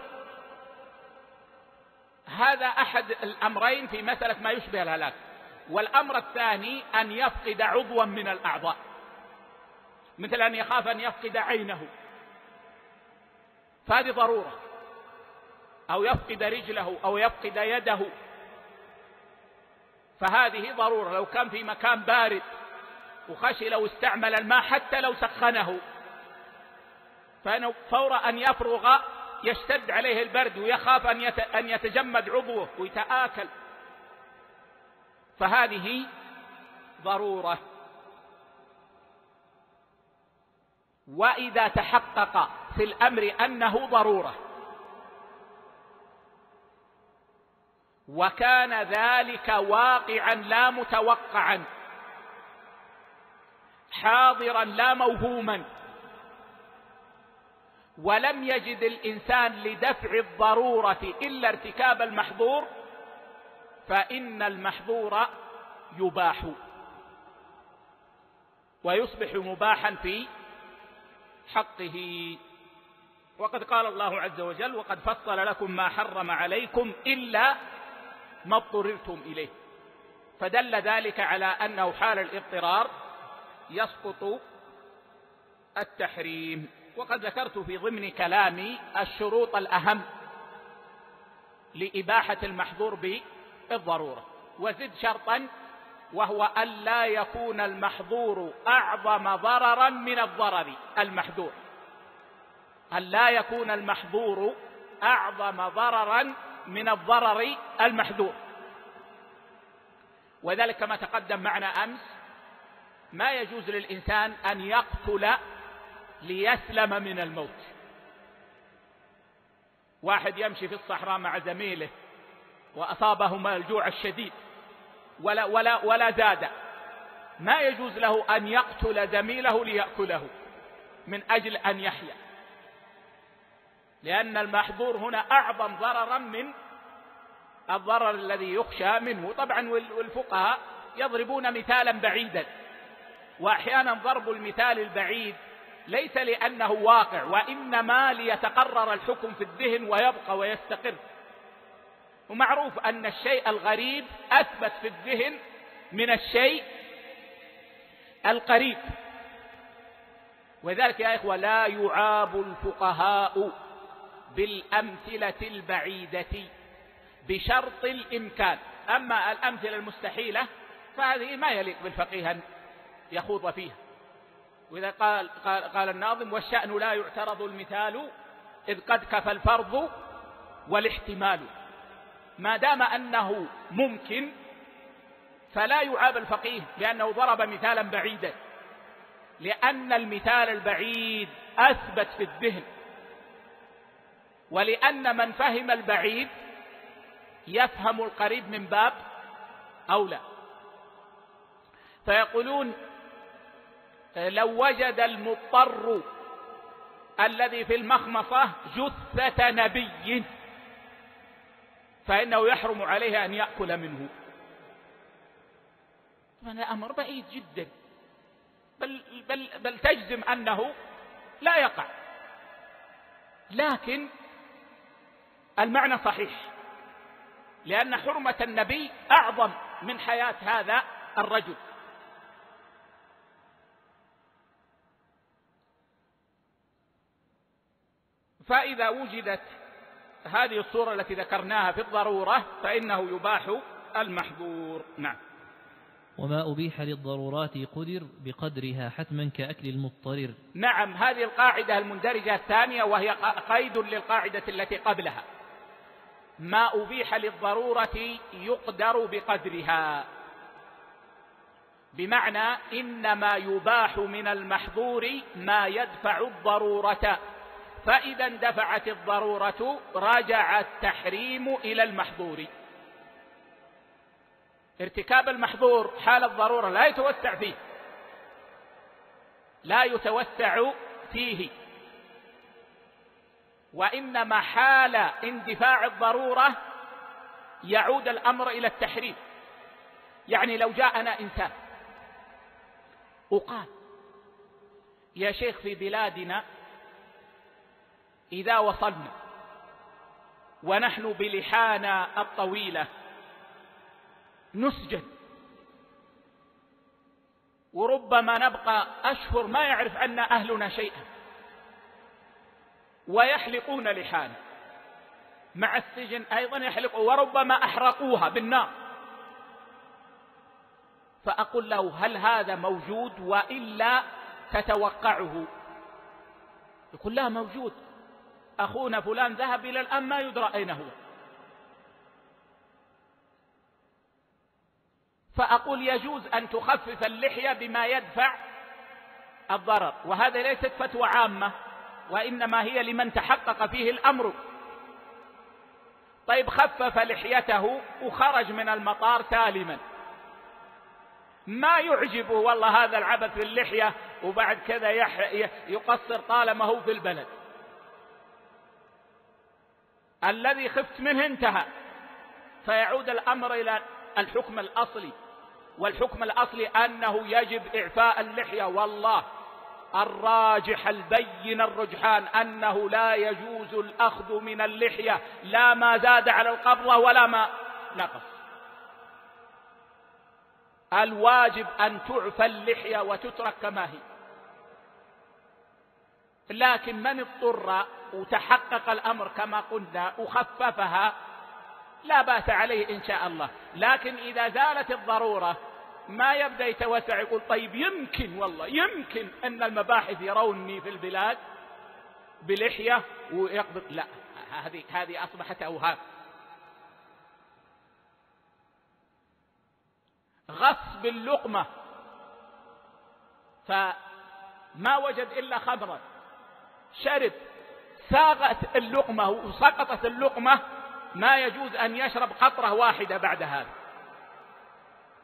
هذا أحد الأمرين في مسألة ما يشبه الهلاك. والأمر الثاني أن يفقد عضوا من الأعضاء، مثل أن يخاف أن يفقد عينه، فهذه ضرورة، أو يفقد رجله أو يفقد يده، فهذه ضرورة. لو كان في مكان بارد وخشي لو استعمل الماء حتى لو سخنه، فإنه فور أن يفرغ يشتد عليه البرد ويخاف أن يتجمد عضوه ويتآكل، فهذه ضرورة. وإذا تحقق في الأمر أنه ضرورة وكان ذلك واقعا لا متوقعا حاضرا لا موهوما، ولم يجد الإنسان لدفع الضرورة إلا ارتكاب المحظور، فإن المحظور يباح ويصبح مباحا في حقه. وقد قال الله عز وجل وقد فصل لكم ما حرم عليكم إلا ما اضطررتم إليه، فدل ذلك على أنه حال الاضطرار يسقط التحريم. وقد ذكرت في ضمن كلامي الشروط الأهم لإباحة المحظور بالضرورة، وزد شرطا وهو أن لا يكون المحظور أعظم ضررا من الضرر المحظور، أن لا يكون المحظور أعظم ضررا من الضرر المحظور. وذلك كما تقدم معنا أمس ما يجوز للإنسان أن يقتل ليسلم من الموت. واحد يمشي في الصحراء مع زميله وأصابهما الجوع الشديد ولا, ولا, ولا زاد، ما يجوز له أن يقتل زميله ليأكله من أجل أن يحيا، لأن المحظور هنا أعظم ضررا من الضرر الذي يخشى منه. طبعا والفقهاء يضربون مثالا بعيدا، وأحيانا ضرب المثال البعيد ليس لأنه واقع، وإنما ليتقرر الحكم في الذهن ويبقى ويستقر. ومعروف أن الشيء الغريب أثبت في الذهن من الشيء القريب. وذلك يا إخوة لا يعاب الفقهاء بالأمثلة البعيدة بشرط الإمكان. أما الأمثلة المستحيلة فهذه ما يليق بالفقيه أن يخوض فيها. وإذا قال, قال, قال الناظم: والشأن لا يعترض المثال إذ قد كفى الفرض والاحتمال. ما دام أنه ممكن فلا يعاب الفقيه بأنه ضرب مثالا بعيدا، لأن المثال البعيد أثبت في الذهن، ولأن من فهم البعيد يفهم القريب من باب أولى. فيقولون: لو وجد المضطر الذي في المخمصة جثة نبي فإنه يحرم عليه أن يأكل منه. هذا أمر بعيد جدا، بل, بل, بل تجزم أنه لا يقع، لكن المعنى صحيح، لأن حرمة النبي أعظم من حياة هذا الرجل. فإذا وجدت هذه الصورة التي ذكرناها في الضرورة فإنه يباح المحظور. نعم. وما أبيح للضرورات قدر بقدرها حتما كأكل المضطرر. نعم، هذه القاعدة المندرجة الثانية، وهي قيد للقاعدة التي قبلها. ما أبيح للضرورة يقدر بقدرها، بمعنى إنما يباح من المحظور ما يدفع الضرورة، فإذا اندفعت الضرورة رجع التحريم إلى المحظور. ارتكاب المحظور حال الضرورة لا يتوسع فيه، لا يتوسع فيه، وإنما حال اندفاع الضرورة يعود الأمر إلى التحريم. يعني لو جاءنا إنسان وقال: يا شيخ، في بلادنا إذا وصلنا ونحن بلحانا الطويلة نسجن، وربما نبقى أشهر ما يعرف عنا أهلنا شيئا، ويحلقون لحانا، مع السجن أيضا يحلقوا، وربما أحرقوها بالنار. فأقول له: هل هذا موجود وإلا تتوقعه؟ يقول: لا، موجود، أخونا فلان ذهب إلى الآن ما يدرى أين هو. فأقول: يجوز أن تخفف اللحية بما يدفع الضرر، وهذا ليست فتوى عامة، وإنما هي لمن تحقق فيه الأمر. طيب، خفف لحيته وخرج من المطار سالما، ما يعجبه والله هذا العبث في اللحية، وبعد كذا يقصر طالما هو في البلد. الذي خفت منه انتهى، فيعود الأمر إلى الحكم الأصلي، والحكم الأصلي أنه يجب إعفاء اللحية. والله الراجح البين الرجحان أنه لا يجوز الأخذ من اللحية، لا ما زاد على القبضة ولا ما نقص. الواجب أن تعفى اللحية وتترك كما هي. لكن من اضطر وتحقق الأمر كما قلنا وخففها لا بأس عليه إن شاء الله. لكن إذا زالت الضرورة ما يبدأ يتوسع يقول: طيب يمكن والله يمكن أن المباحث يروني في البلاد بلحية ويقبض. لا، هذه هذه أصبحت أوهام. غصب اللقمة، فما وجد إلا خمرا، شرب، ساغت اللقمة وسقطت اللقمة، ما يجوز أن يشرب قطرة واحدة بعد هذا.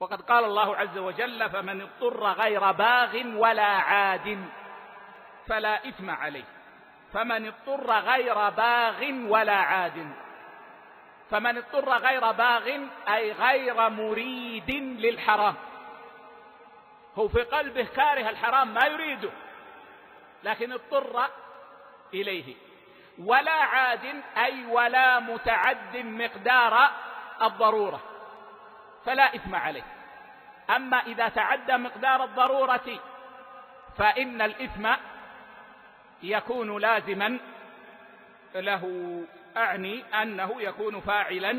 وقد قال الله عز وجل: فمن اضطر غير باغ ولا عاد فلا إثم عليه. فمن اضطر غير باغ ولا عاد، فمن اضطر غير باغ أي غير مريد للحرام، هو في قلبه كاره الحرام ما يريده لكن اضطر إليه. ولا عاد أي ولا متعد مقدار الضرورة فلا إثم عليه. أما إذا تعدى مقدار الضرورة فإن الإثم يكون لازما له، أعني أنه يكون فاعلا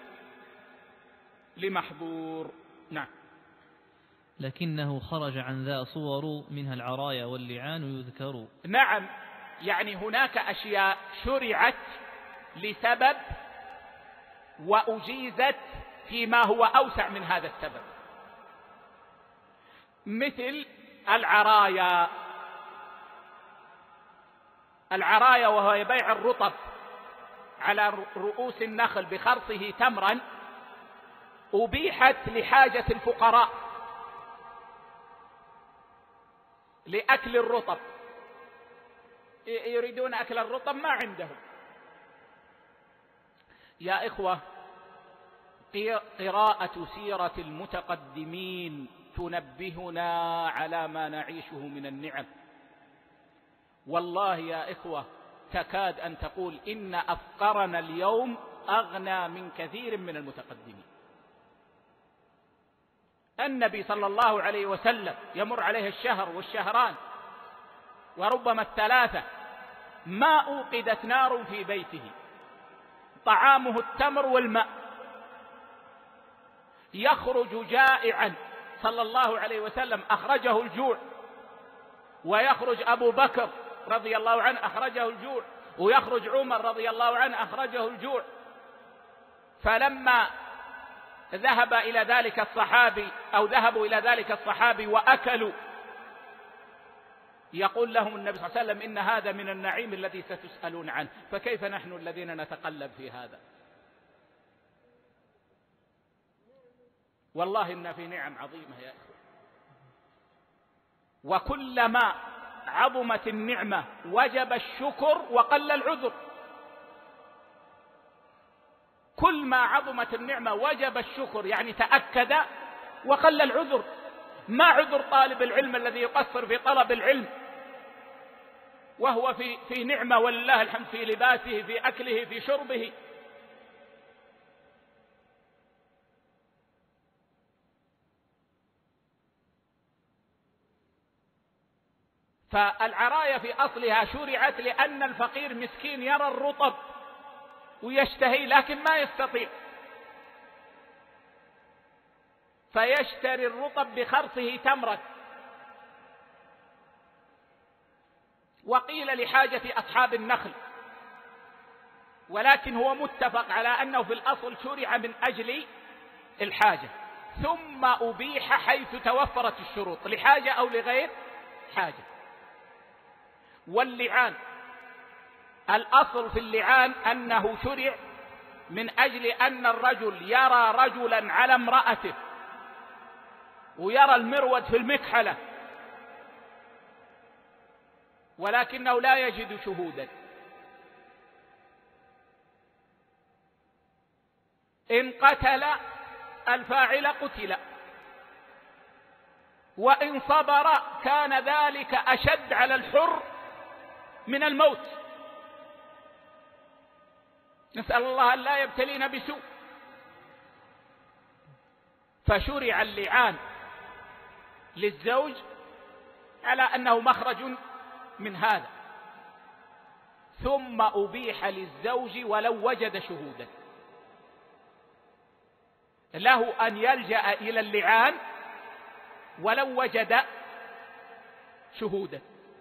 لمحظور. نعم. لكنه خرج عن ذا صور منها العرايا واللعان يذكر. نعم، يعني هناك أشياء شرعت لسبب وأجيزت فيما هو أوسع من هذا السبب، مثل العرايا. العرايا وهو بيع الرطب على رؤوس النخل بخرصه تمرا أبيحت لحاجة الفقراء لأكل الرطب، يريدون أكل الرطب ما عندهم. يا إخوة، قراءة سيرة المتقدمين تنبهنا على ما نعيشه من النعم. والله يا إخوة تكاد أن تقول إن أفقرنا اليوم أغنى من كثير من المتقدمين. النبي صلى الله عليه وسلم يمر عليه الشهر والشهران وربما الثلاثة ما أوقدت نار في بيته، طعامه التمر والماء، يخرج جائعا صلى الله عليه وسلم أخرجه الجوع، ويخرج أبو بكر رضي الله عنه أخرجه الجوع، ويخرج عمر رضي الله عنه أخرجه الجوع. فلما ذهب إلى ذلك الصحابي أو ذهبوا إلى ذلك الصحابي وأكلوا، يقول لهم النبي صلى الله عليه وسلم: إن هذا من النعيم الذي ستسألون عنه. فكيف نحن الذين نتقلب في هذا؟ والله إن في نعم عظيمة يا إخوة، وكلما عظمت النعمة وجب الشكر وقل العذر. كل ما عظمت النعمة وجب الشكر، يعني تأكد وقل العذر. ما عذر طالب العلم الذي يقصر في طلب العلم وهو في في نعمة ولله الحمد، في لباسه، في أكله، في شربه. فالعراية في أصلها شرعت لأن الفقير مسكين يرى الرطب ويشتهي لكن ما يستطيع، فيشتري الرطب بخرصه تمرا. وقيل لحاجة أصحاب النخل، ولكن هو متفق على أنه في الأصل شرع من أجل الحاجة، ثم أبيح حيث توفرت الشروط لحاجة أو لغير حاجة. واللعان، الأصل في اللعان أنه شرع من أجل أن الرجل يرى رجلا على امرأته ويرى المرود في المكحلة ولكنه لا يجد شهودا. إن قتل الفاعل قتل، وإن صبر كان ذلك أشد على الحر من الموت. نسأل الله أن لا يبتلينا بسوء. فشرع اللعان للزوج على أنه مخرج من هذا، ثم أبيح للزوج ولو وجد شهودا، له أن يلجأ إلى اللعان ولو وجد شهودا.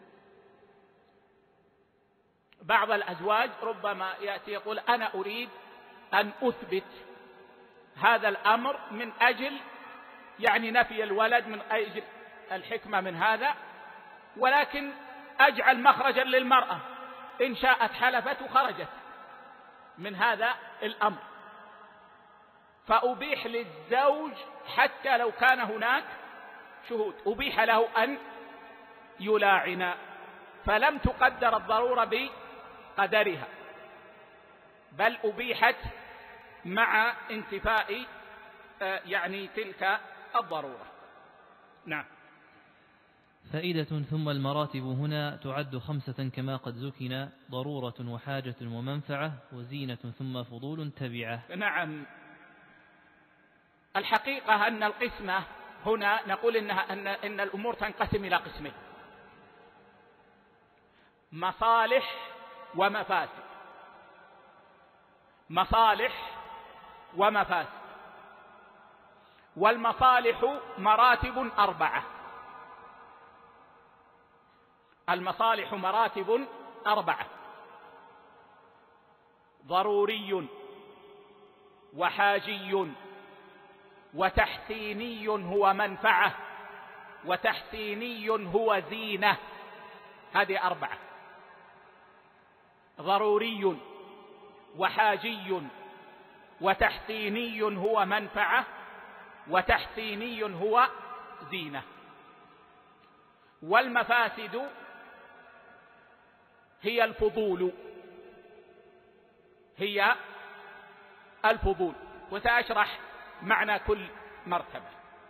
بعض الأزواج ربما يأتي يقول: أنا أريد أن أثبت هذا الأمر من أجل يعني نفي الولد، من أجل الحكمة من هذا، ولكن أجعل مخرجا للمرأة، إن شاءت حلفت وخرجت من هذا الأمر. فأبيح للزوج حتى لو كان هناك شهود، أبيح له أن يلاعن، فلم تقدر الضرورة بقدرها، بل أبيحت مع انتفاء يعني تلك الضرورة. نعم. فائدة. ثم المراتب هنا تعد خمسة كما قد ذكر: ضرورة وحاجة ومنفعة وزينة ثم فضول تبعة. نعم. الحقيقة أن القسمة هنا نقول إنها أن إن الأمور تنقسم إلى قسمين: مصالح ومفاسد. مصالح ومفاسد. والمصالح مراتب أربعة. المصالح مراتب أربعة: ضروري وحاجي وتحسيني هو منفعة وتحسيني هو زينة. هذه أربعة: ضروري وحاجي وتحسيني هو منفعة وتحسيني هو زينة. والمفاسد هي الفضول، هي الفضول، وسأشرح معنى كل مرتبة.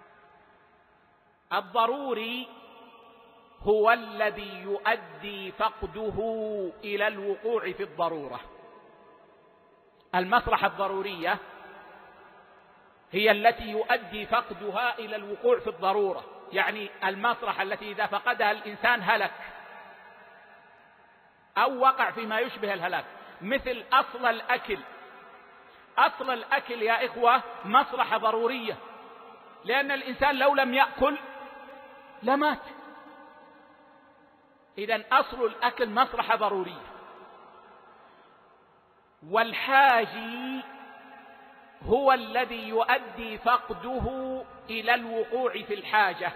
الضروري هو الذي يؤدي فقده إلى الوقوع في الضرورة. المصلحة الضرورية هي التي يؤدي فقدها إلى الوقوع في الضرورة، يعني المصلحة التي إذا فقدها الإنسان هلك أو وقع فيما يشبه الهلاك، مثل أصل الأكل. أصل الأكل يا إخوة مصلحة ضرورية، لأن الإنسان لو لم يأكل لمات. إذن أصل الأكل مصلحة ضرورية. والحاجي هو الذي يؤدي فقده إلى الوقوع في الحاجة.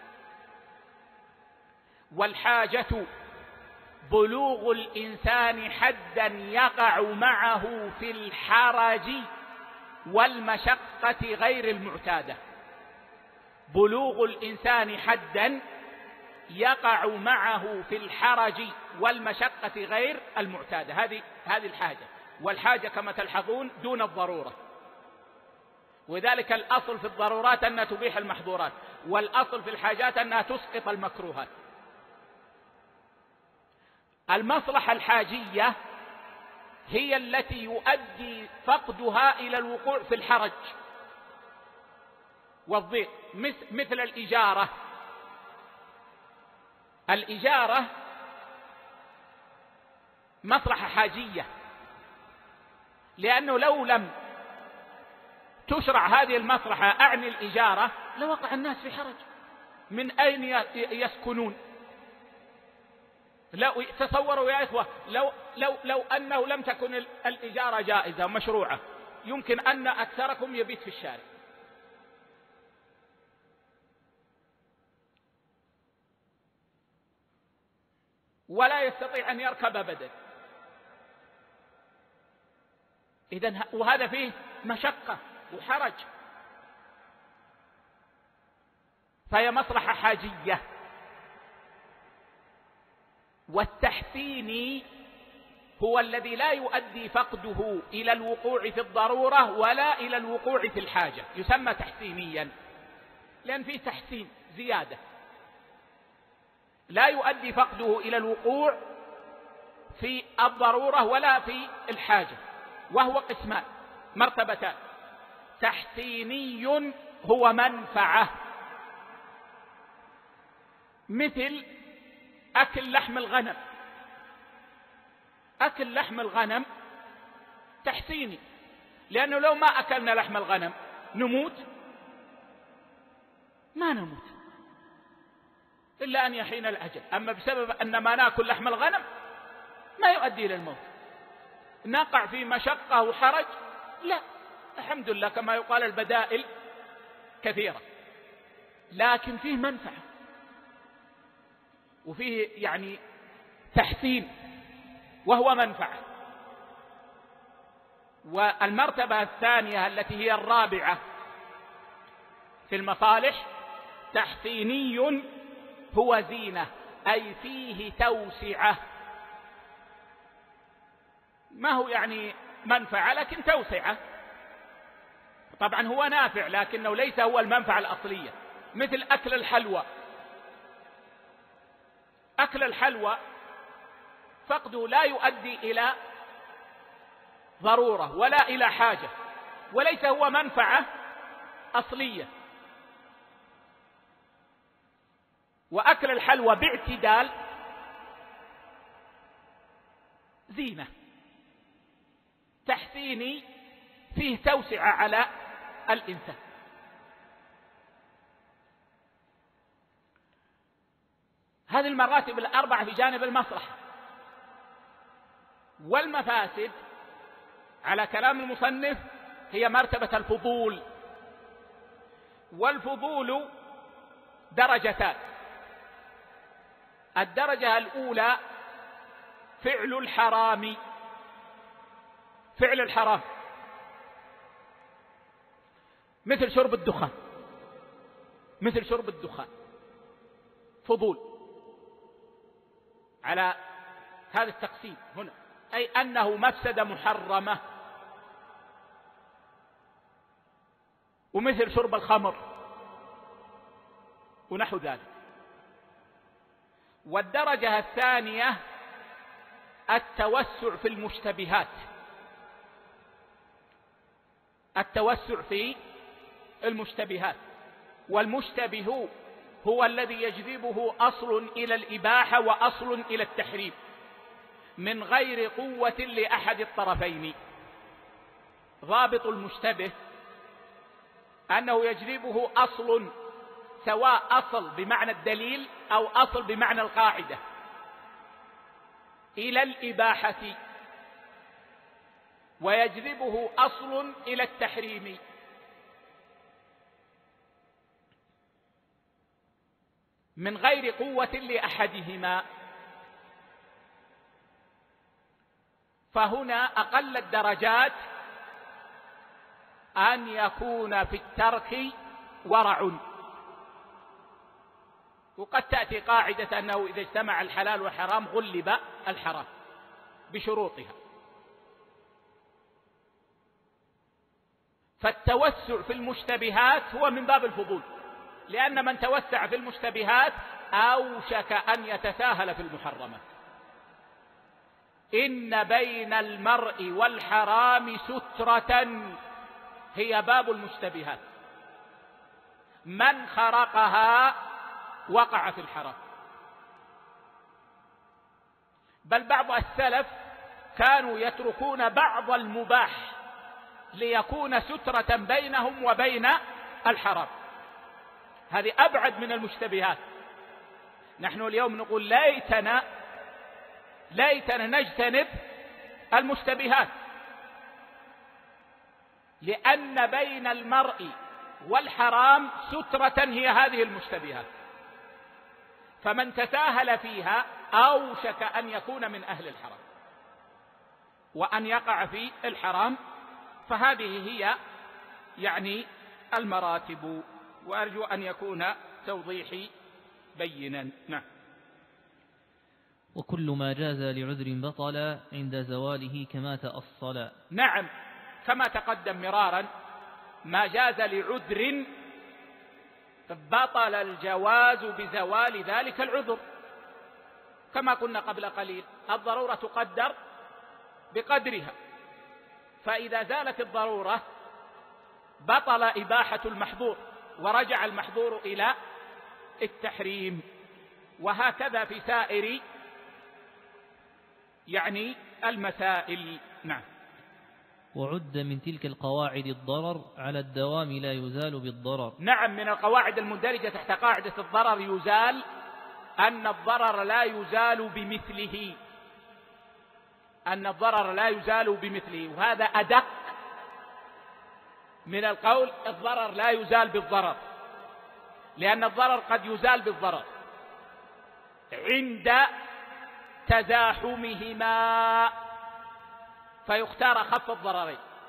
والحاجة بلوغ الإنسان حدا يقع معه في الحرج والمشقة غير المعتادة. بلوغ الإنسان حدا يقع معه في الحرج والمشقة غير المعتادة، هذه هذه الحاجة. والحاجة كما تلحظون دون الضرورة، وذلك الأصل في الضرورات أنها تبيح المحظورات، والأصل في الحاجات أنها تسقط المكروهات. المصلحة الحاجية هي التي يؤدي فقدها إلى الوقوع في الحرج والضيق، مثل الإجارة. الإجارة مصلحة حاجية، لأنه لو لم تشرع هذه المصلحة أعني الإجارة لوقع الناس في حرج. من أين يسكنون؟ لو تصوروا يا إخوة لو, لو, لو أنه لم تكن الإجارة جائزة ومشروعة، يمكن أن أكثركم يبيت في الشارع. ولا يستطيع أن يركب أبدا. إذن وهذا فيه مشقة وحرج، فهي مصلحة حاجية. والتحسين هو الذي لا يؤدي فقده إلى الوقوع في الضرورة ولا إلى الوقوع في الحاجة، يسمى تحسينيا، لأن فيه تحسين زيادة، لا يؤدي فقده إلى الوقوع في الضرورة ولا في الحاجة. وهو قسمان مرتبتان: تحسيني هو منفعة، مثل أكل لحم الغنم. أكل لحم الغنم تحسيني، لأنه لو ما أكلنا لحم الغنم نموت؟ ما نموت إلا أن يحين الأجل. أما بسبب أن ما نأكل لحم الغنم ما يؤدي إلى الموت. نقع في مشقة وحرج؟ لا، الحمد لله، كما يقال البدائل كثيرة، لكن فيه منفعة وفيه يعني تحسين، وهو منفعة. والمرتبة الثانية التي هي الرابعة في المصالح تحسيني هو زينة، أي فيه توسعة، ما هو يعني منفعة لكن توسعة. طبعا هو نافع لكنه ليس هو المنفعة الأصلية، مثل أكل الحلوى. أكل الحلوى فقده لا يؤدي إلى ضرورة ولا إلى حاجة، وليس هو منفعة أصلية. وأكل الحلوى باعتدال زينة، تحسيني فيه توسعة على الإنسان. هذه المراتب الأربعة في جانب المصلحة. والمفاسد على كلام المصنف هي مرتبة الفضول. والفضول درجتان: الدرجة الأولى فعل الحرام، فعل الحرام مثل شرب الدخان، مثل شرب الدخان فضول على هذا التقسيم هنا، أي أنه مفسدة محرمة. ومثل شرب الخمر ونحو ذلك. والدرجة الثانية التوسع في المشتبهات، التوسع في المشتبهات. والمشتبه هو الذي يجذبه أصل إلى الإباحة وأصل إلى التحريم من غير قوة لأحد الطرفين. ضابط المشتبه أنه يجذبه أصل، سواء أصل بمعنى الدليل أو أصل بمعنى القاعدة، إلى الإباحة، ويجذبه أصل إلى التحريم. من غير قوة لأحدهما. فهنا أقل الدرجات أن يكون في الترك ورع. وقد تأتي قاعدة أنه إذا اجتمع الحلال والحرام غلب الحرام بشروطها. فالتوسع في المشتبهات هو من باب الفضول، لأن من توسع في المشتبهات أوشك أن يتساهل في المحرمات. إن بين المرء والحرام سترة هي باب المشتبهات، من خرقها وقع في الحرام. بل بعض السلف كانوا يتركون بعض المباح ليكون سترة بينهم وبين الحرام. هذه أبعد من المشتبهات. نحن اليوم نقول ليتنا ليتنا نجتنب المشتبهات، لأن بين المرء والحرام سترة هي هذه المشتبهات. فمن تساهل فيها أوشك أن يكون من أهل الحرام وأن يقع في الحرام. فهذه هي يعني المراتب، وأرجو أن يكون توضيحي بينا. نعم. وكل ما جاز لعذر بطل عند زواله كما تأصل. نعم، كما تقدم مرارا، ما جاز لعذر بطل الجواز بزوال ذلك العذر، كما قلنا قبل قليل الضرورة تقدر بقدرها، فإذا زالت الضرورة بطل إباحة المحظور ورجع المحظور إلى التحريم. وهكذا في سائر يعني المسائل. نعم. وعد من تلك القواعد الضرر على الدوام لا يزال بالضرر. نعم، من القواعد المندرجة تحت قاعدة الضرر يزال أن الضرر لا يزال بمثله، أن الضرر لا يزال بمثله. وهذا أدق من القول الضرر لا يزال بالضرر، لأن الضرر قد يزال بالضرر عند تزاحمهما، فيختار خف الضررين.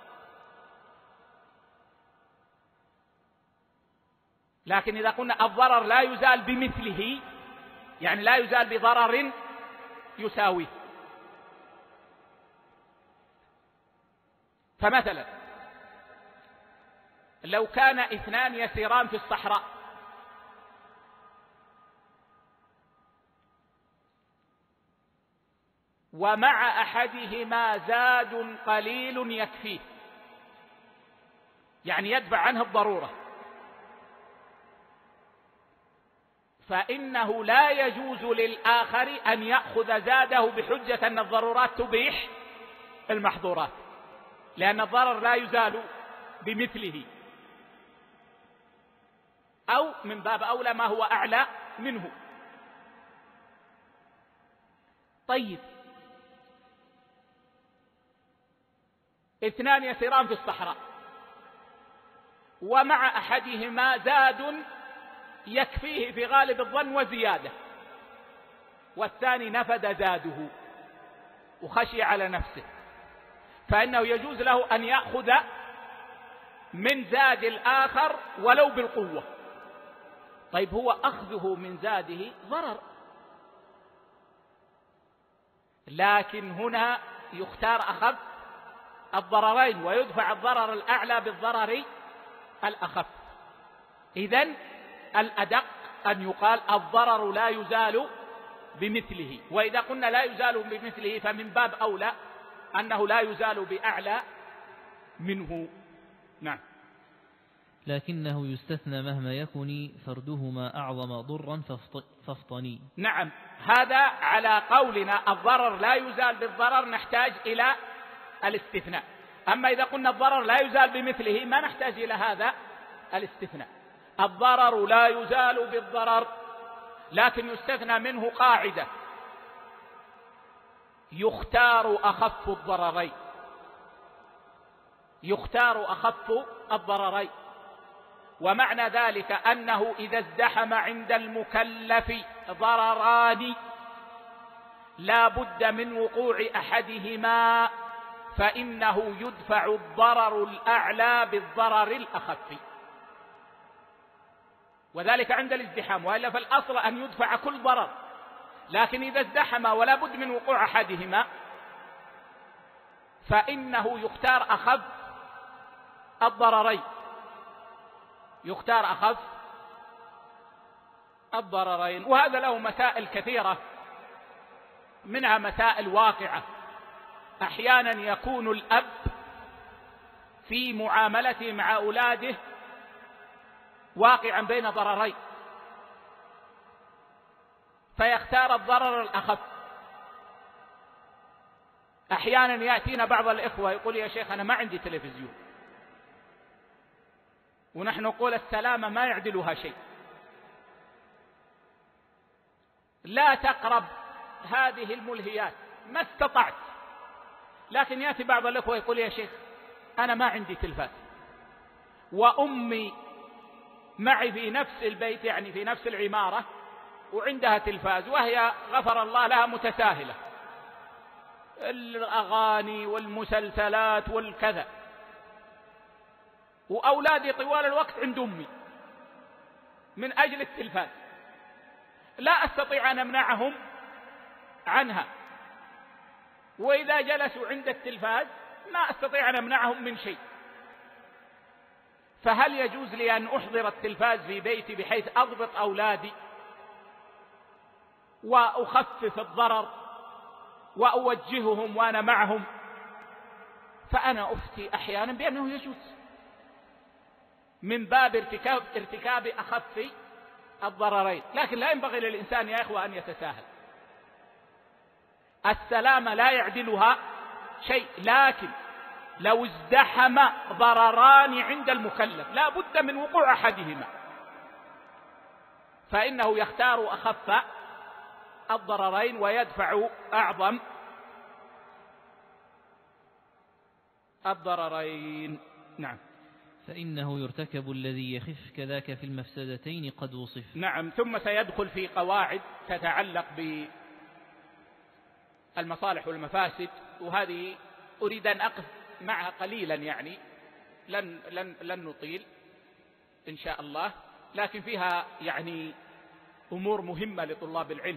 لكن إذا قلنا الضرر لا يزال بمثله، يعني لا يزال بضرر يساويه. فمثلا لو كان اثنان يسيران في الصحراء ومع أحدهما زاد قليل يكفيه، يعني يدفع عنه الضرورة، فإنه لا يجوز للآخر أن يأخذ زاده بحجة أن الضرورات تبيح المحظورات، لأن الضرر لا يزال بمثله، أو من باب أولى ما هو أعلى منه. طيب، اثنان يسيران في الصحراء ومع أحدهما زاد يكفيه في غالب الظن وزيادة، والثاني نفد زاده وخشي على نفسه، فإنه يجوز له أن يأخذ من زاد الآخر ولو بالقوة. طيب، هو أخذه من زاده ضرر، لكن هنا يختار أخذ الضررين ويدفع الضرر الأعلى بالضرر الأخف. إذن الأدق أن يقال الضرر لا يزال بمثله، وإذا قلنا لا يزال بمثله فمن باب أولى أنه لا يزال بأعلى منه. نعم. لكنه يستثنى مهما يكن فردهما أعظم ضرا فافطني. نعم، هذا على قولنا الضرر لا يزال بالضرر نحتاج إلى الاستثناء. أما إذا قلنا الضرر لا يزال بمثله ما نحتاج إلى هذا الاستثناء. الضرر لا يزال بالضرر، لكن يستثنى منه قاعدة: يختار أخف الضررين، يختار أخف الضررين. ومعنى ذلك أنه إذا ازدحم عند المكلف ضرران لا بد من وقوع أحدهما، فإنه يدفع الضرر الأعلى بالضرر الأخف، وذلك عند الازدحام، وإلا فالأصل أن يدفع كل ضرر، لكن إذا ازدحم ولا بد من وقوع أحدهما فإنه يختار أخف الضررين، يختار أخف الضررين. وهذا له مسائل كثيرة، منها مسائل واقعة. أحيانا يكون الأب في معاملته مع أولاده واقعا بين ضررين فيختار الضرر الأخف. أحيانا يأتينا بعض الإخوة يقول: يا شيخ أنا ما عندي تلفزيون، ونحن نقول السلامة ما يعدلها شيء، لا تقرب هذه الملهيات ما استطعت. لكن يأتي بعض الأخوة يقول: يا شيخ أنا ما عندي تلفاز، وأمي معي في نفس البيت، يعني في نفس العمارة، وعندها تلفاز، وهي غفر الله لها متساهلة، الأغاني والمسلسلات والكذا، وأولادي طوال الوقت عند أمي من أجل التلفاز، لا أستطيع أن أمنعهم عنها، وإذا جلسوا عند التلفاز ما أستطيع أن أمنعهم من شيء، فهل يجوز لي أن أحضر التلفاز في بيتي بحيث أضبط أولادي وأخفف الضرر وأوجههم وأنا معهم؟ فأنا أفتي أحيانا بأنه يجوز من باب ارتكاب, ارتكاب أخف الضررين، لكن لا ينبغي للإنسان يا إخوة أن يتساهل. السلامة لا يعدلها شيء، لكن لو ازدحم ضرران عند المكلف لا بد من وقوع أحدهما، فإنه يختار أخف الضررين ويدفع أعظم الضررين. نعم. فإنه يرتكب الذي يخف كذاك في المفسدتين قد وصف. نعم. ثم سيدخل في قواعد تتعلق بالمصالح والمفاسد، وهذه أريد أن أقف معها قليلا، يعني لن, لن, لن نطيل إن شاء الله. لكن فيها يعني أمور مهمة لطلاب العلم،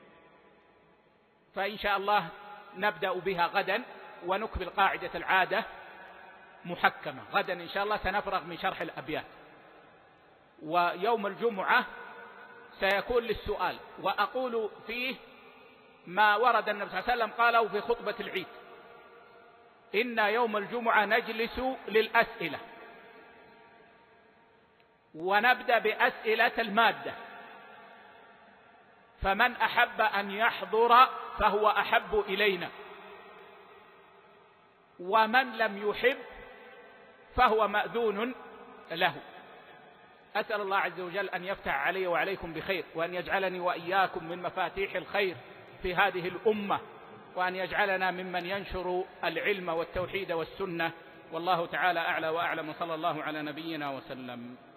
فإن شاء الله نبدأ بها غدا ونكمل قاعدة العادة محكمة. غدا إن شاء الله سنفرغ من شرح الأبيات، ويوم الجمعة سيكون للسؤال، وأقول فيه ما ورد النبي صلى الله عليه وسلم قاله في خطبة العيد: إن يوم الجمعة نجلس للأسئلة، ونبدأ بأسئلة المادة، فمن أحب أن يحضر فهو أحب إلينا، ومن لم يحب فهو مأذون له. أسأل الله عز وجل أن يفتح علي وعليكم بخير، وأن يجعلني وإياكم من مفاتيح الخير في هذه الأمة، وأن يجعلنا ممن ينشر العلم والتوحيد والسنة. والله تعالى أعلى وأعلم، صلى الله على نبينا وسلم.